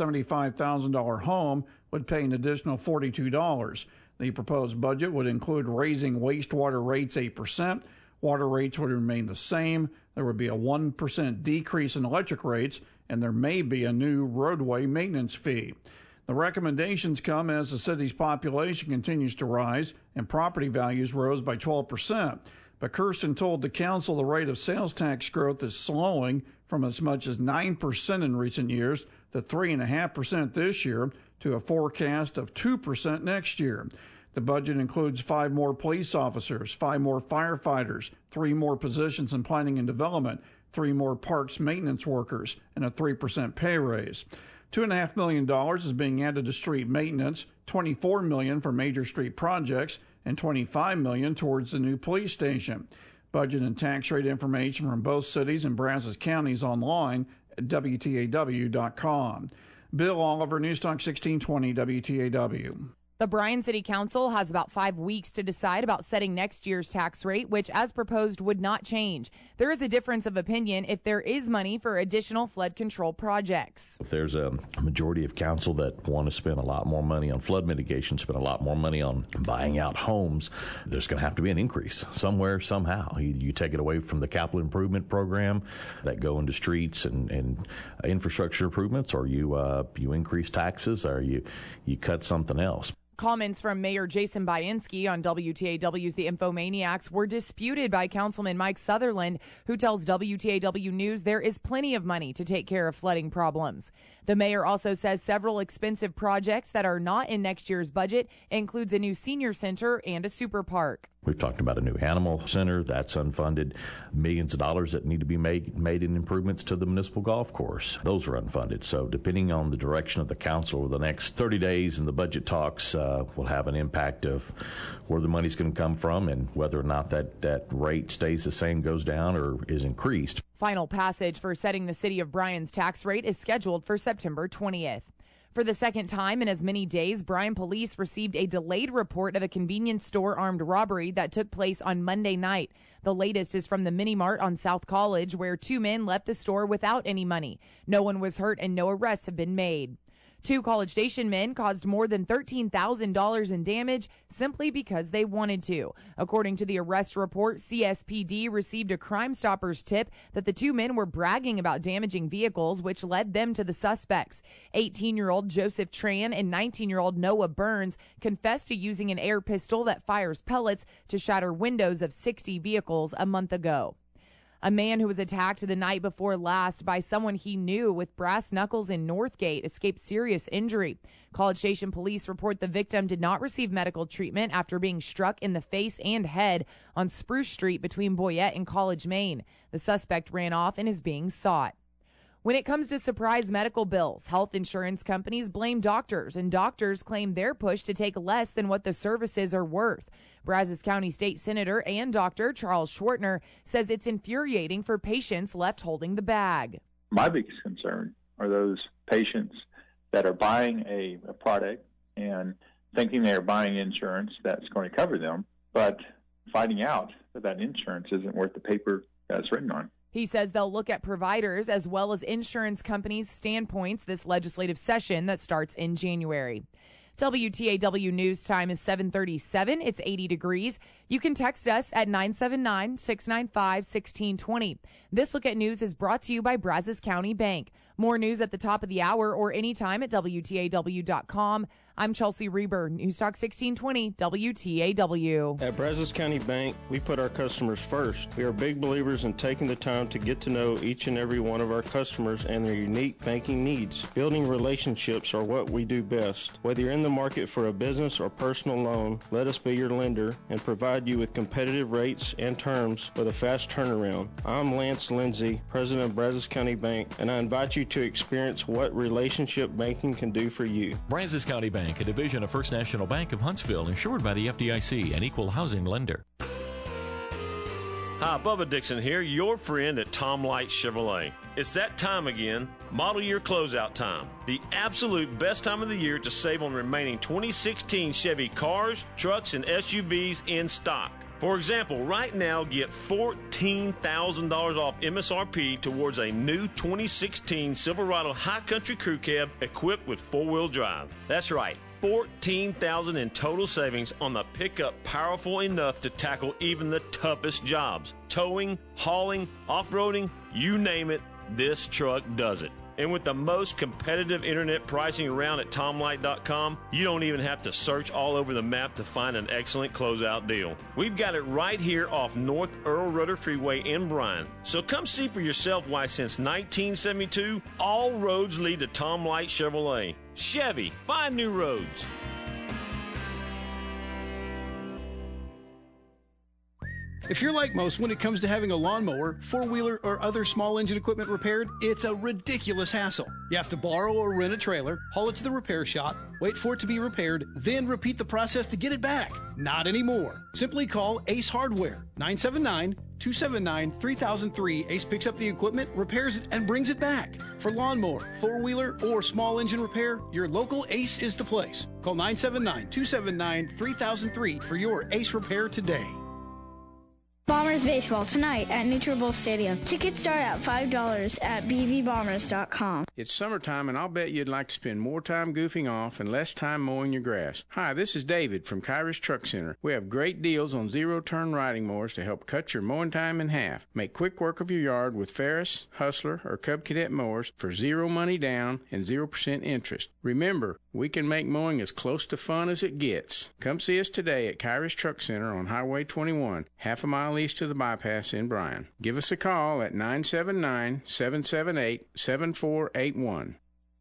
$175,000 home would pay an additional $42. The proposed budget would include raising wastewater rates 8%. Water rates would remain the same. There would be a 1% decrease in electric rates, and there may be a new roadway maintenance fee. The recommendations come as the city's population continues to rise and property values rose by 12%. But Kirsten told the council the rate of sales tax growth is slowing from as much as 9% in recent years to 3.5% this year. to a forecast of 2% next year. The budget includes 5 more police officers, 5 more firefighters, 3 more positions in planning and development, 3 more parks maintenance workers, and a 3% pay raise. $2.5 million is being added to street maintenance, $24 million for major street projects, and $25 million towards the new police station. Budget and tax rate information from both cities and Brazos counties online at WTAW.com. Bill Oliver, News Talk 1620 WTAW. The Bryan City Council has about 5 weeks to decide about setting next year's tax rate, which, as proposed, would not change. There is a difference of opinion if there is money for additional flood control projects. If there's a majority of council that want to spend a lot more money on flood mitigation, spend a lot more money on buying out homes, there's going to have to be an increase somewhere, somehow. You take it away from the capital improvement program that go into streets and infrastructure improvements, or you increase taxes, or you cut something else. Comments from Mayor Jason Bainski on WTAW's The Infomaniacs were disputed by Councilman Mike Sutherland, who tells WTAW News there is plenty of money to take care of flooding problems. The mayor also says several expensive projects that are not in next year's budget includes a new senior center and a super park. We've talked about a new animal center that's unfunded, millions of dollars that need to be made in improvements to the municipal golf course. Those are unfunded. So depending on the direction of the council over the next 30 days in the budget talks will have an impact of where the money's going to come from and whether or not that rate stays the same, goes down, or is increased. Final passage for setting the city of Bryan's tax rate is scheduled for September 20th. For the second time in as many days, Bryan police received a delayed report of a convenience store armed robbery that took place on Monday night. The latest is from the Mini Mart on South College, where 2 men left the store without any money. No one was hurt and no arrests have been made. 2 College Station men caused more than $13,000 in damage simply because they wanted to. According to the arrest report, CSPD received a Crime Stoppers tip that the 2 men were bragging about damaging vehicles, which led them to the suspects. 18-year-old Joseph Tran and 19-year-old Noah Burns confessed to using an air pistol that fires pellets to shatter windows of 60 vehicles a month ago. A man who was attacked the night before last by someone he knew with brass knuckles in Northgate escaped serious injury. College Station police report the victim did not receive medical treatment after being struck in the face and head on Spruce Street between Boyette and College, Maine. The suspect ran off and is being sought. When it comes to surprise medical bills, health insurance companies blame doctors, and doctors claim they're pushed to take less than what the services are worth. Brazos County State Senator and Dr. Charles Schwartner says it's infuriating for patients left holding the bag. My biggest concern are those patients that are buying a product and thinking they're buying insurance that's going to cover them, but finding out that insurance isn't worth the paper that it's written on. He says they'll look at providers as well as insurance companies' standpoints this legislative session that starts in January. WTAW News Time is 7:37. It's 80 degrees. You can text us at 979-695-1620. This Look at News is brought to you by Brazos County Bank. More news at the top of the hour or anytime at WTAW.com. I'm Chelsea Reber, News Talk 1620 WTAW. At Brazos County Bank, we put our customers first. We are big believers in taking the time to get to know each and every one of our customers and their unique banking needs. Building relationships are what we do best. Whether you're in the market for a business or personal loan, let us be your lender and provide you with competitive rates and terms with a fast turnaround. I'm Lance Lindsay, President of Brazos County Bank, and I invite you to experience what relationship banking can do for you. Brazos County Bank, a division of First National Bank of Huntsville, insured by the FDIC, an equal housing lender. Hi, Bubba Dixon here, your friend at Tom Light Chevrolet. It's that time again, model year closeout time. The absolute best time of the year to save on remaining 2016 Chevy cars, trucks, and SUVs in stock. For example, right now, get $14,000 off MSRP towards a new 2016 Silverado High Country Crew Cab equipped with four-wheel drive. That's right, $14,000 in total savings on the pickup powerful enough to tackle even the toughest jobs. Towing, hauling, off-roading, you name it, this truck does it. And with the most competitive internet pricing around at TomLight.com, you don't even have to search all over the map to find an excellent closeout deal. We've got it right here off North Earl Rudder Freeway in Bryan. So come see for yourself why since 1972, all roads lead to Tom Light Chevrolet. Chevy, find new roads. If you're like most when it comes to having a lawnmower, four-wheeler, or other small engine equipment repaired, it's a ridiculous hassle. You have to borrow or rent a trailer, haul it to the repair shop, wait for it to be repaired, then repeat the process to get it back. Not anymore. Simply call Ace Hardware, 979-279-3003. Ace picks up the equipment, repairs it, and brings it back. For lawnmower, four-wheeler, or small engine repair, your local Ace is the place. Call 979-279-3003 for your Ace repair today. Bombers baseball tonight at Neutral Stadium. Tickets start at $5 at bvbombers.com. It's summertime, and I'll bet you'd like to spend more time goofing off and less time mowing your grass. Hi, this is David from Kyrus Truck Center. We have great deals on zero-turn riding mowers to help cut your mowing time in half. Make quick work of your yard with Ferris, Hustler, or Cub Cadet mowers for zero money down and 0% interest. Remember, we can make mowing as close to fun as it gets. Come see us today at Kyrus Truck Center on Highway 21, half a mile east of the bypass in Bryan. Give us a call at 979-778-7481.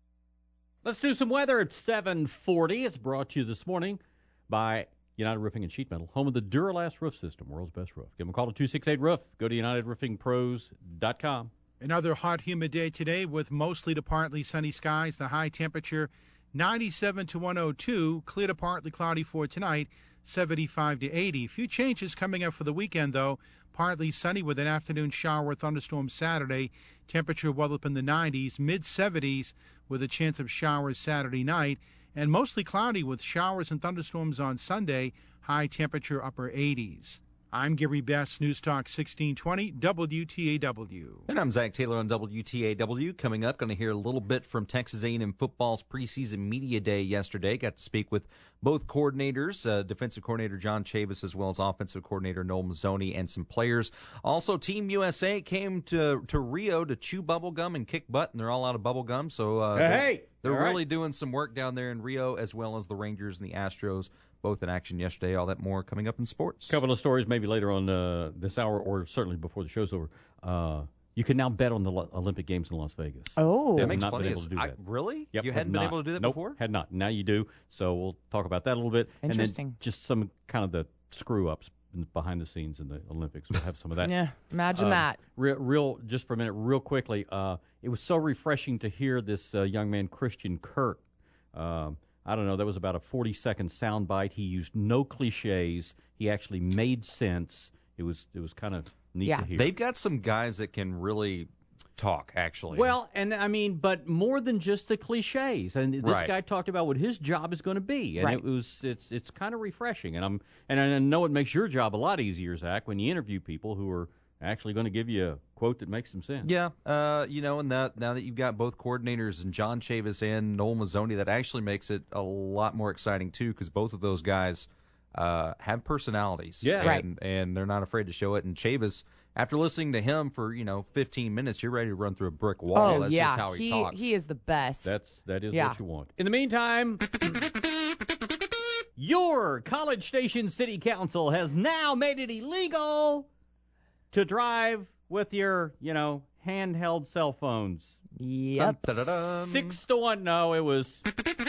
Let's do some weather at 7:40. It's brought to you this morning by United Roofing and Sheet Metal, home of the Duralast Roof System, world's best roof. Give them a call to 268-ROOF. Go to UnitedRoofingPros.com. Another hot, humid day today with mostly to partly sunny skies. The high temperature 97 to 102. Clear to partly cloudy for tonight, 75 to 80. Few changes coming up for the weekend, though. Partly sunny with an afternoon shower or thunderstorm Saturday. Temperature well up in the 90s, mid-70s with a chance of showers Saturday night. And mostly cloudy with showers and thunderstorms on Sunday. High temperature upper 80s. I'm Gary Best, News Talk 1620, WTAW. And I'm Zach Taylor on WTAW. Coming up, going to hear a little bit from Texas A&M football's preseason media day yesterday. Got to speak with both coordinators, defensive coordinator John Chavis, as well as offensive coordinator Noel Mazzoni, and some players. Also, Team USA came to Rio to chew bubble gum and kick butt, and they're all out of bubble gum. So they're really doing some work down there in Rio, as well as the Rangers and the Astros, both in action yesterday. All that more coming up in sports. A couple of stories maybe later on this hour, or certainly before the show's over. You can now bet on the Olympic Games in Las Vegas. Oh. That makes not plenty been able to do that. Really? Yep, You hadn't been able to do that before? Had not. Now you do. So we'll talk about that a little bit. Interesting. And then just some kind of the screw-ups behind the scenes in the Olympics. We'll have some of that. Yeah, imagine that. Real, just for a minute, real quickly, it was so refreshing to hear this young man, Christian Kirk. I don't know, that was about a 40-second soundbite. He used no cliches. He actually made sense. It was kind of neat to hear. They've got some guys that can really talk, actually. Well, and I mean, but more than just the cliches. And this guy talked about what his job is going to be, and it's kind of refreshing. And I know it makes your job a lot easier, Zach, when you interview people who are actually going to give you a quote that makes some sense. Yeah, and now that you've got both coordinators and John Chavis and Noel Mazzoni, that actually makes it a lot more exciting too, because both of those guys have personalities. Yeah, and they're not afraid to show it. And Chavis, after listening to him for 15 minutes, you're ready to run through a brick wall. Oh, That's just how he talks. He is the best. That is what you want. In the meantime, your College Station City Council has now made it illegal to drive with your, handheld cell phones. Yep. 6-1. No, it was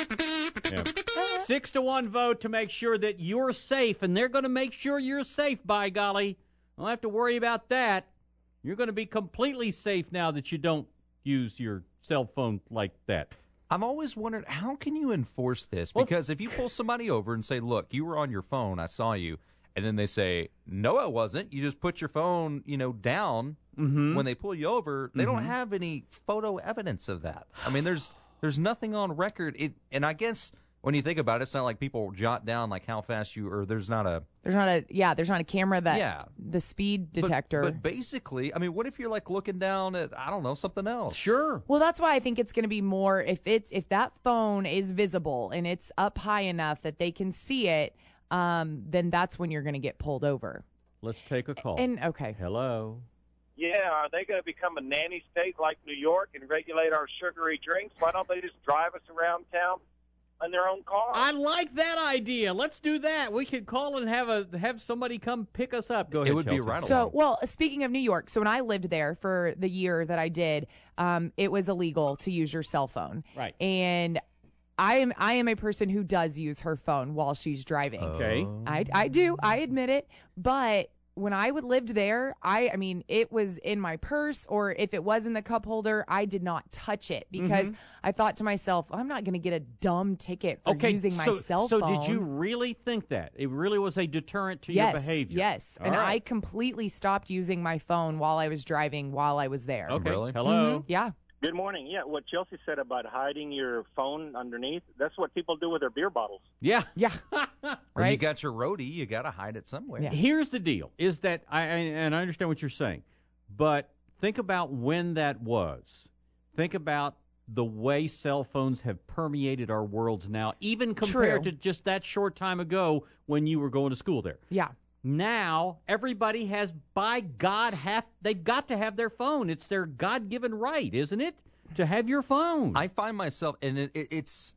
6-1 vote to make sure that you're safe, and they're going to make sure you're safe, by golly. Don't have to worry about that. You're going to be completely safe now that you don't use your cell phone like that. I'm always wondering, how can you enforce this? Because if you pull somebody over and say, look, you were on your phone, I saw you, and then they say, no, I wasn't. You just put your phone, down when they pull you over. They don't have any photo evidence of that. I mean, there's nothing on record. And I guess when you think about it, it's not like people jot down like how fast there's not a camera that the speed detector. But basically, I mean, what if you're like looking down at, I don't know, something else? Sure. Well, that's why I think it's going to be more if that phone is visible and it's up high enough that they can see it. Then that's when you're going to get pulled over. Let's take a call. And okay. Hello. Yeah, are they going to become a nanny state like New York and regulate our sugary drinks? Why don't they just drive us around town in their own car? I like that idea. Let's do that. We could call and have somebody come pick us up. Go ahead, It would be Chelsea. right So, well, speaking of New York, so when I lived there for the year that I did, it was illegal to use your cell phone. Right. And I am a person who does use her phone while she's driving. Okay. I do. I admit it. But when I lived there, I mean, it was in my purse, or if it was in the cup holder, I did not touch it because I thought to myself, I'm not going to get a dumb ticket for using my cell phone. So did you really think that? It really was a deterrent to your behavior? Yes. All And right. I completely stopped using my phone while I was driving while I was there. Okay. Really? Hello? Yeah. Good morning. Yeah, what Chelsea said about hiding your phone underneath, that's what people do with their beer bottles. Yeah. Yeah. When you got your roadie, you got to hide it somewhere. Here's the deal, is that, I understand what you're saying, but think about when that was. Think about the way cell phones have permeated our worlds now, even compared to just that short time ago when you were going to school there. Yeah. Now, everybody has, by God, they've got to have their phone. It's their God-given right, isn't it, to have your phone? I find myself, and it's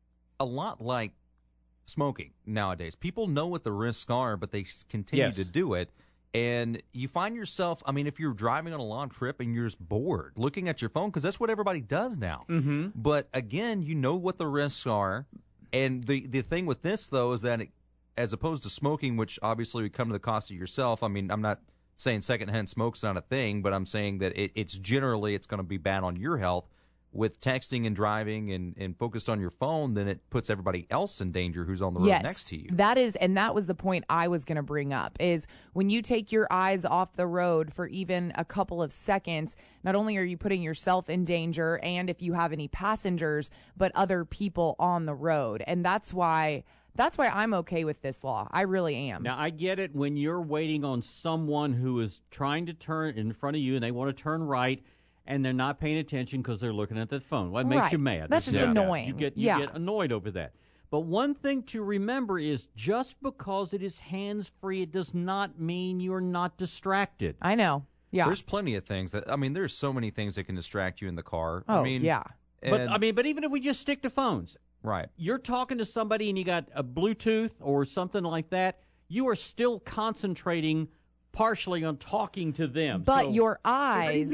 a lot like smoking nowadays. People know what the risks are, but they continue to do it. And you find yourself, I mean, if you're driving on a long trip and you're just bored, looking at your phone, because that's what everybody does now. Mm-hmm. But again, you know what the risks are. And the thing with this, though, is that as opposed to smoking, which obviously would come to the cost of yourself, I mean, I'm not saying secondhand smoke's not a thing, but I'm saying that it's generally it's going to be bad on your health. With texting and driving and focused on your phone, then it puts everybody else in danger who's on the road next to you. That was the point I was going to bring up, is when you take your eyes off the road for even a couple of seconds, not only are you putting yourself in danger, and if you have any passengers, but other people on the road. And that's why I'm okay with this law. I really am. Now, I get it when you're waiting on someone who is trying to turn in front of you and they want to turn right, and they're not paying attention because they're looking at the phone. Well, it makes you mad. That's just annoying. You get annoyed over that. But one thing to remember is just because it is hands-free, it does not mean you're not distracted. I know. Yeah. There's plenty of things there's so many things that can distract you in the car. Oh, I mean, yeah. But even if we just stick to phones. Right. You're talking to somebody and you got a Bluetooth or something like that, you are still concentrating partially on talking to them. But your eyes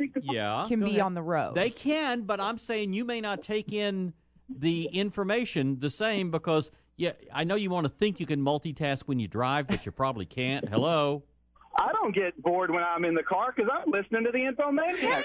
can be on the road. They can, but I'm saying you may not take in the information the same because, I know you want to think you can multitask when you drive, but you probably can't. Hello? I don't get bored when I'm in the car because I'm listening to the Infomaniac.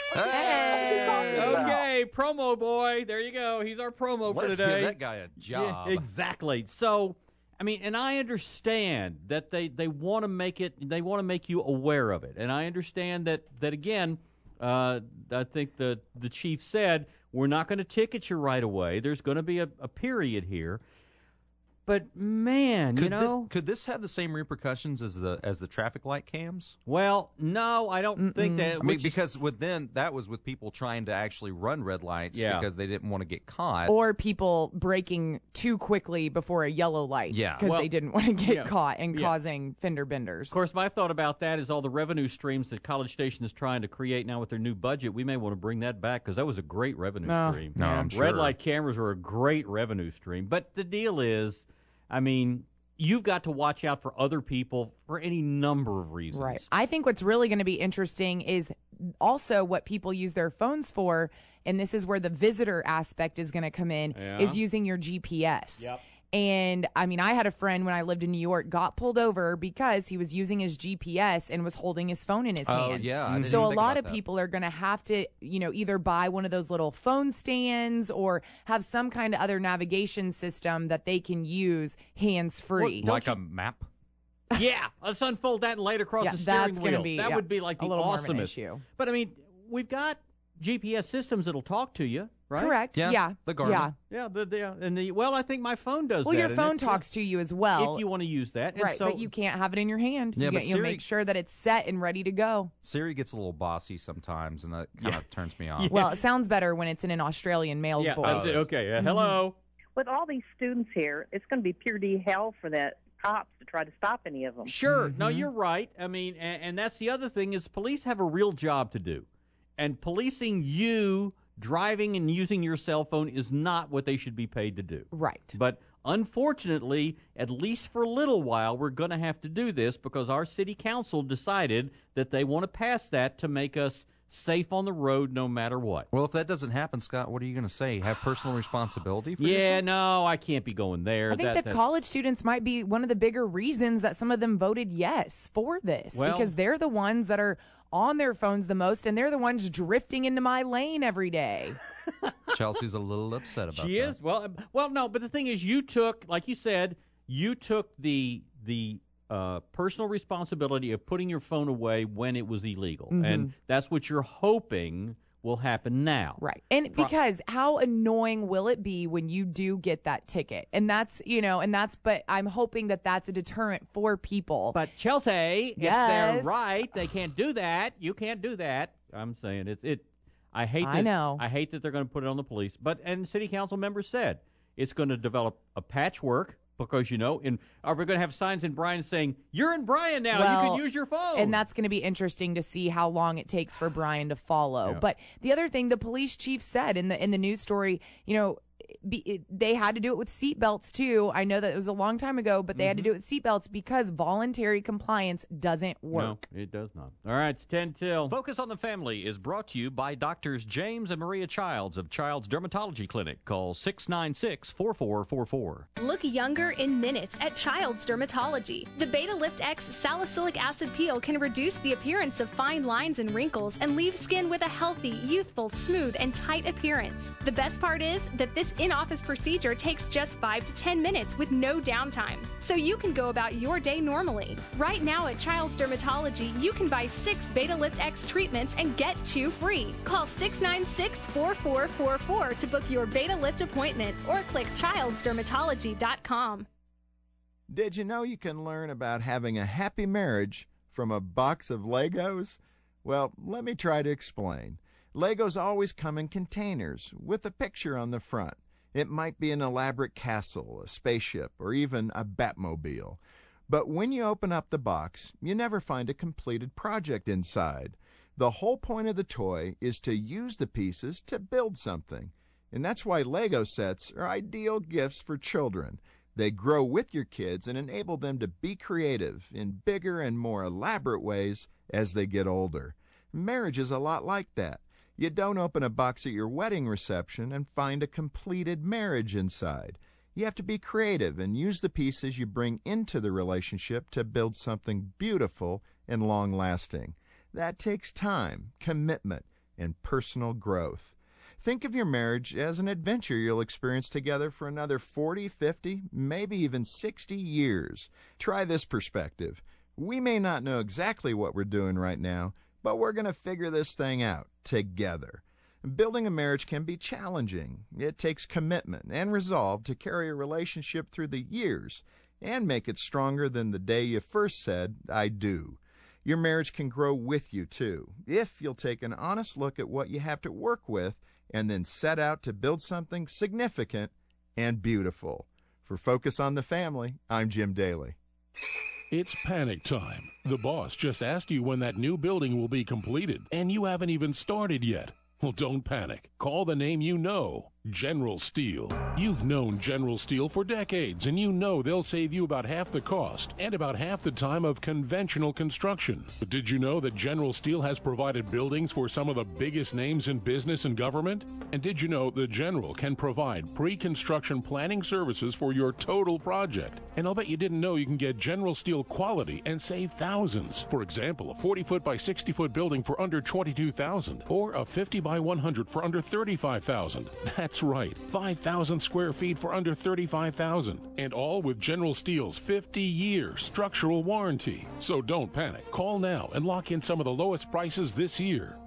Okay, promo boy. There you go. He's our promo for today. Let's give that guy a job. Yeah, exactly. So, I mean, and I understand that they want to make you aware of it. And I understand that again, I think the chief said, we're not going to ticket you right away. There's going to be a period here. But man, could this have the same repercussions as the traffic light cams? Well, no, I don't think that. I mean, because that was with people trying to actually run red lights because they didn't want to get caught, or people braking too quickly before a yellow light, because they didn't want to get caught and causing fender benders. Of course, my thought about that is all the revenue streams that College Station is trying to create now with their new budget. We may want to bring that back because that was a great revenue stream. No, I'm sure. Red light cameras were a great revenue stream, but the deal is, I mean, you've got to watch out for other people for any number of reasons. Right. I think what's really going to be interesting is also what people use their phones for, and this is where the visitor aspect is going to come in, is using your GPS. Yep. And, I mean, I had a friend when I lived in New York got pulled over because he was using his GPS and was holding his phone in his hand. Oh, yeah. I didn't So even a think lot about of that. people are going to have to, either buy one of those little phone stands or have some kind of other navigation system that they can use hands-free. Like a map? Yeah, let's unfold that and lay it across the steering that's wheel. gonna be, That would be like the a little more of an awesomest issue. But I mean, we've got GPS systems that'll talk to you, right? Correct. Yeah. The Garmin. Yeah. Well, I think my phone does Well, that. your and phone it's, talks to you as well. if you want to use that. And Right, so, but you can't have it in your hand. Yeah, but you Siri- make sure that it's set and ready to go. Siri gets a little bossy sometimes, and that kind of turns me off. Well, it sounds better when it's in an Australian male's voice. That's it. Okay. Hello. With all these students here, it's going to be pure D hell for that cops to try to stop any of them. Sure. No, you're right. I mean, and that's the other thing is police have a real job to do. And policing you driving and using your cell phone is not what they should be paid to do. Right. But unfortunately, at least for a little while, we're going to have to do this because our city council decided that they want to pass that to make us safe on the road no matter what. Well, if that doesn't happen, Scott, what are you going to say? Have personal responsibility for yourself? Yeah, no, I can't be going there. I think college students might be one of the bigger reasons that some of them voted yes for this, because they're the ones that are on their phones the most, and they're the ones drifting into my lane every day. Chelsea's a little upset about that. She is? Well, no, but the thing is, you took, like you said, you took the personal responsibility of putting your phone away when it was illegal. Mm-hmm. And that's what you're hoping will happen now. Right. And because how annoying will it be when you do get that ticket? And that's, but I'm hoping that that's a deterrent for people. But Chelsea, yes. It's their right. They can't do that. You can't do that. I'm saying I hate that they're going to put it on the police. And city council members said it's going to develop a patchwork. Because, are we going to have signs in Bryan saying, you're in Bryan now, you can use your phone? And that's going to be interesting to see how long it takes for Bryan to follow. Yeah. But the other thing the police chief said in the news story, they had to do it with seatbelts, too. I know that it was a long time ago, but they had to do it with seatbelts because voluntary compliance doesn't work. No, it does not. All right, it's 10 till. Focus on the Family is brought to you by Doctors James and Maria Childs of Child's Dermatology Clinic. Call 696-4444. Look younger in minutes at Child's Dermatology. The Beta Lift X salicylic acid peel can reduce the appearance of fine lines and wrinkles and leave skin with a healthy, youthful, smooth, and tight appearance. The best part is that this in-office procedure takes just 5 to 10 minutes with no downtime, so you can go about your day normally. Right now at Child's Dermatology, you can buy 6 Beta Lift X treatments and get 2 free. Call 696-4444 to book your Beta Lift appointment or click childsdermatology.com. Did you know you can learn about having a happy marriage from a box of Legos? Well, let me try to explain. Legos always come in containers with a picture on the front. It might be an elaborate castle, a spaceship, or even a Batmobile. But when you open up the box, you never find a completed project inside. The whole point of the toy is to use the pieces to build something. And that's why Lego sets are ideal gifts for children. They grow with your kids and enable them to be creative in bigger and more elaborate ways as they get older. Marriage is a lot like that. You don't open a box at your wedding reception and find a completed marriage inside. You have to be creative and use the pieces you bring into the relationship to build something beautiful and long-lasting. That takes time, commitment, and personal growth. Think of your marriage as an adventure you'll experience together for another 40, 50, maybe even 60 years. Try this perspective. We may not know exactly what we're doing right now, but we're going to figure this thing out together. Building a marriage can be challenging. It takes commitment and resolve to carry a relationship through the years and make it stronger than the day you first said, I do. Your marriage can grow with you, too, if you'll take an honest look at what you have to work with and then set out to build something significant and beautiful. For Focus on the Family, I'm Jim Daly. It's panic time. The boss just asked you when that new building will be completed, and you haven't even started yet. Well, don't panic. Call the name you know, General Steel. You've known General Steel for decades, and you know they'll save you about half the cost and about half the time of conventional construction. But did you know that General Steel has provided buildings for some of the biggest names in business and government? And did you know the General can provide pre-construction planning services for your total project? And I'll bet you didn't know you can get General Steel quality and save thousands. For example, a 40-foot by 60-foot building for under $22,000, or a 50 by 100 for under $35,000. That's right, 5,000 square feet for under $35,000, and all with General Steel's 50-year structural warranty. So don't panic. Call now and lock in some of the lowest prices this year.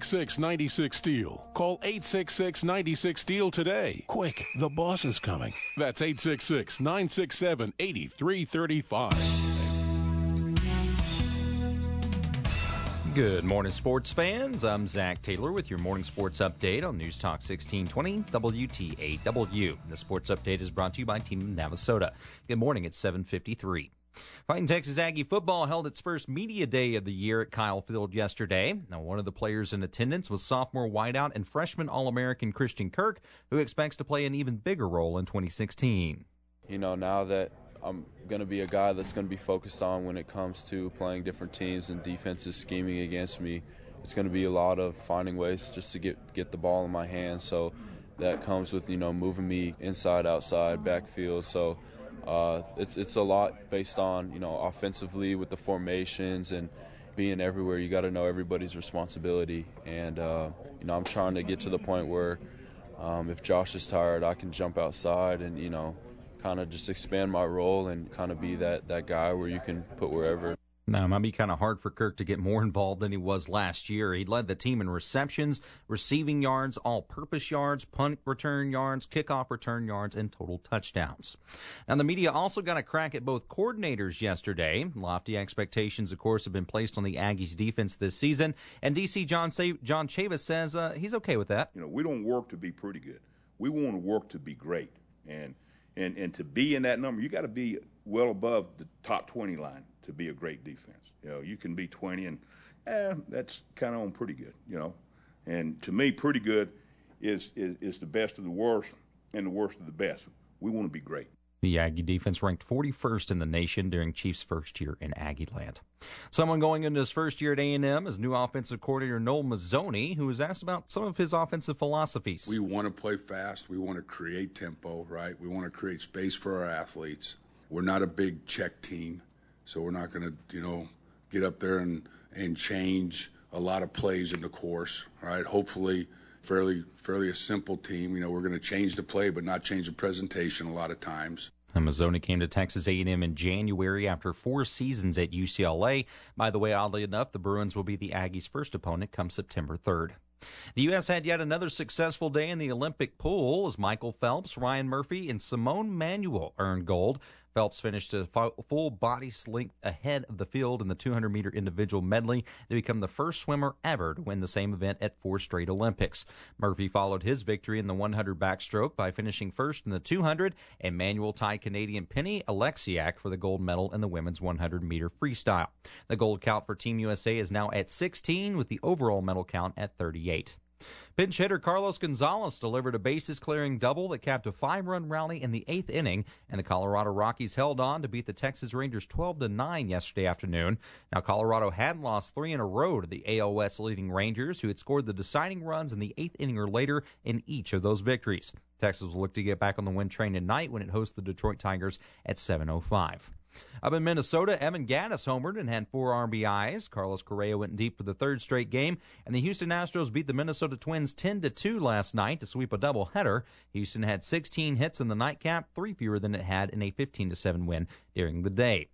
866-96-STEEL. Call 866-96-STEEL today. Quick, the boss is coming. That's 866-967-8335. Good morning, sports fans. I'm Zach Taylor with your morning sports update on News Talk 1620 WTAW. The sports update is brought to you by Team of Navasota. Good morning. It's 7:53. Fighting Texas Aggie football held its first media day of the year at Kyle Field yesterday. Now, one of the players in attendance was sophomore wideout and freshman All-American Christian Kirk, who expects to play an even bigger role in 2016. You know, now that I'm going to be a guy that's going to be focused on when it comes to playing different teams and defenses scheming against me, it's going to be a lot of finding ways just to get the ball in my hands. So that comes with, you know, moving me inside, outside, backfield. So it's a lot based on, you know, offensively with the formations and being everywhere. You got to know everybody's responsibility. And, you know, I'm trying to get to the point where if Josh is tired, I can jump outside and, you know, kind of just expand my role and kind of be that guy where you can put wherever. Now, it might be kind of hard for Kirk to get more involved than he was last year. He led the team in receptions, receiving yards, all-purpose yards, punt return yards, kickoff return yards, and total touchdowns. Now, the media also got a crack at both coordinators yesterday. Lofty expectations, of course, have been placed on the Aggies' defense this season, and DC John Chavis says he's okay with that. You know, we don't work to be pretty good. We want to work to be great, and to be in that number, you got to be well above the top 20 line to be a great defense. You know, you can be 20 and that's kind of on pretty good, you know. And to me, pretty good is the best of the worst and the worst of the best. We want to be great. The Aggie defense ranked 41st in the nation during Chiefs' first year in Aggie land. Someone going into his first year at A&M is new offensive coordinator Noel Mazzoni, who was asked about some of his offensive philosophies. We want to play fast. We want to create tempo, right? We want to create space for our athletes. We're not a big check team, so we're not going to, you know, get up there and change a lot of plays in the course, right? Hopefully, fairly a simple team. You know, we're going to change the play, but not change the presentation a lot of times. And Mazzoni came to Texas A&M in January after 4 seasons at UCLA. By the way, oddly enough, the Bruins will be the Aggies' first opponent come September 3rd. The U.S. had yet another successful day in the Olympic pool as Michael Phelps, Ryan Murphy, and Simone Manuel earned gold. Phelps finished a full body length ahead of the field in the 200-meter individual medley to become the first swimmer ever to win the same event at 4 straight Olympics. Murphy followed his victory in the 100 backstroke by finishing first in the 200, and Manuel tied Canadian Penny Alexiak for the gold medal in the women's 100-meter freestyle. The gold count for Team USA is now at 16, with the overall medal count at 38. Pinch hitter Carlos Gonzalez delivered a bases-clearing double that capped a 5-run rally in the 8th inning, and the Colorado Rockies held on to beat the Texas Rangers 12-9 yesterday afternoon. Now, Colorado had lost 3 in a row to the AL West leading Rangers, who had scored the deciding runs in the 8th inning or later in each of those victories. Texas will look to get back on the win train tonight when it hosts the Detroit Tigers at 7:05. Up in Minnesota, Evan Gattis homered and had 4 RBIs. Carlos Correa went deep for the 3rd straight game, and the Houston Astros beat the Minnesota Twins 10-2 last night to sweep a doubleheader. Houston had 16 hits in the nightcap, 3 fewer than it had in a 15-7 win during the day.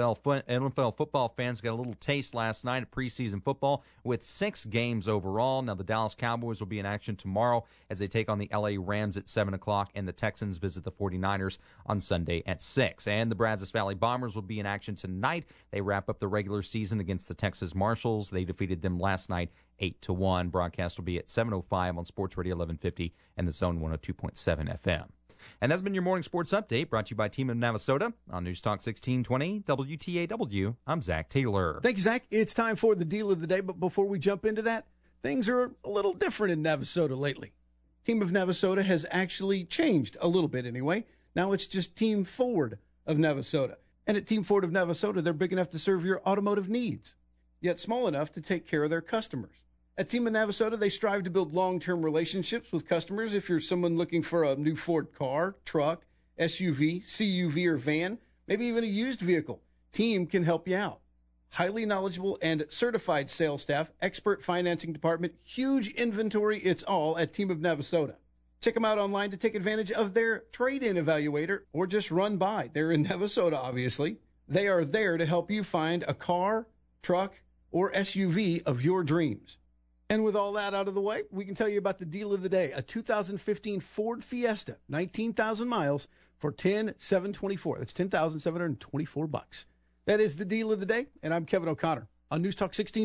NFL football fans got a little taste last night of preseason football with 6 games overall. Now, the Dallas Cowboys will be in action tomorrow as they take on the LA Rams at 7 o'clock, and the Texans visit the 49ers on Sunday at 6. And the Brazos Valley Bombers will be in action tonight. They wrap up the regular season against the Texas Marshals. They defeated them last night 8-1. Broadcast will be at 7:05 on Sports Radio 1150 and the Zone 102.7 FM. And that's been your morning sports update, brought to you by Team of Navasota on News Talk 1620 WTAW. I'm Zach Taylor. Thank you, Zach. It's time for the deal of the day, but before we jump into that, things are a little different in Navasota lately. Team of Navasota has actually changed a little bit anyway. Now it's just Team Ford of Navasota. And at Team Ford of Navasota, they're big enough to serve your automotive needs, yet small enough to take care of their customers. At Team of Navasota, they strive to build long-term relationships with customers. If you're someone looking for a new Ford car, truck, SUV, CUV, or van, maybe even a used vehicle, Team can help you out. Highly knowledgeable and certified sales staff, expert financing department, huge inventory, it's all at Team of Navasota. Check them out online to take advantage of their trade-in evaluator or just run by. They're in Navasota, obviously. They are there to help you find a car, truck, or SUV of your dreams. And with all that out of the way, we can tell you about the deal of the day, a 2015 Ford Fiesta, 19,000 miles for $10,724. That's $10,724. That is the deal of the day, and I'm Kevin O'Connor on News Talk 1620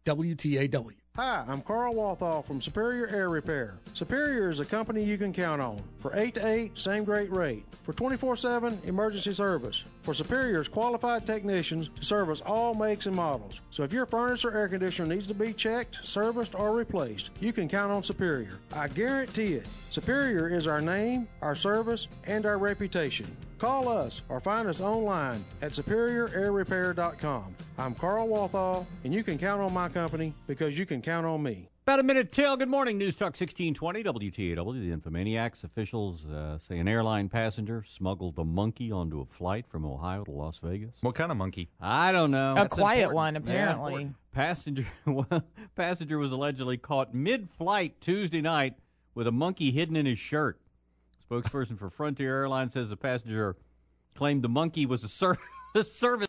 WTAW. Hi, I'm Carl Walthall from Superior Air Repair. Superior is a company you can count on. For 8 to 8, same great rate. For 24/7 emergency service. For Superior's qualified technicians to service all makes and models. So if your furnace or air conditioner needs to be checked, serviced, or replaced, you can count on Superior. I guarantee it. Superior is our name, our service, and our reputation. Call us or find us online at SuperiorAirRepair.com. I'm Carl Walthall, and you can count on my company because you can count on me. About a minute till. Good morning, News Talk 1620 WTAW. The Infomaniacs officials say an airline passenger smuggled a monkey onto a flight from Ohio to Las Vegas. What kind of monkey? I don't know. A quiet one, apparently. Passenger was allegedly caught mid-flight Tuesday night with a monkey hidden in his shirt. Spokesperson for Frontier Airlines says the passenger claimed the monkey was a service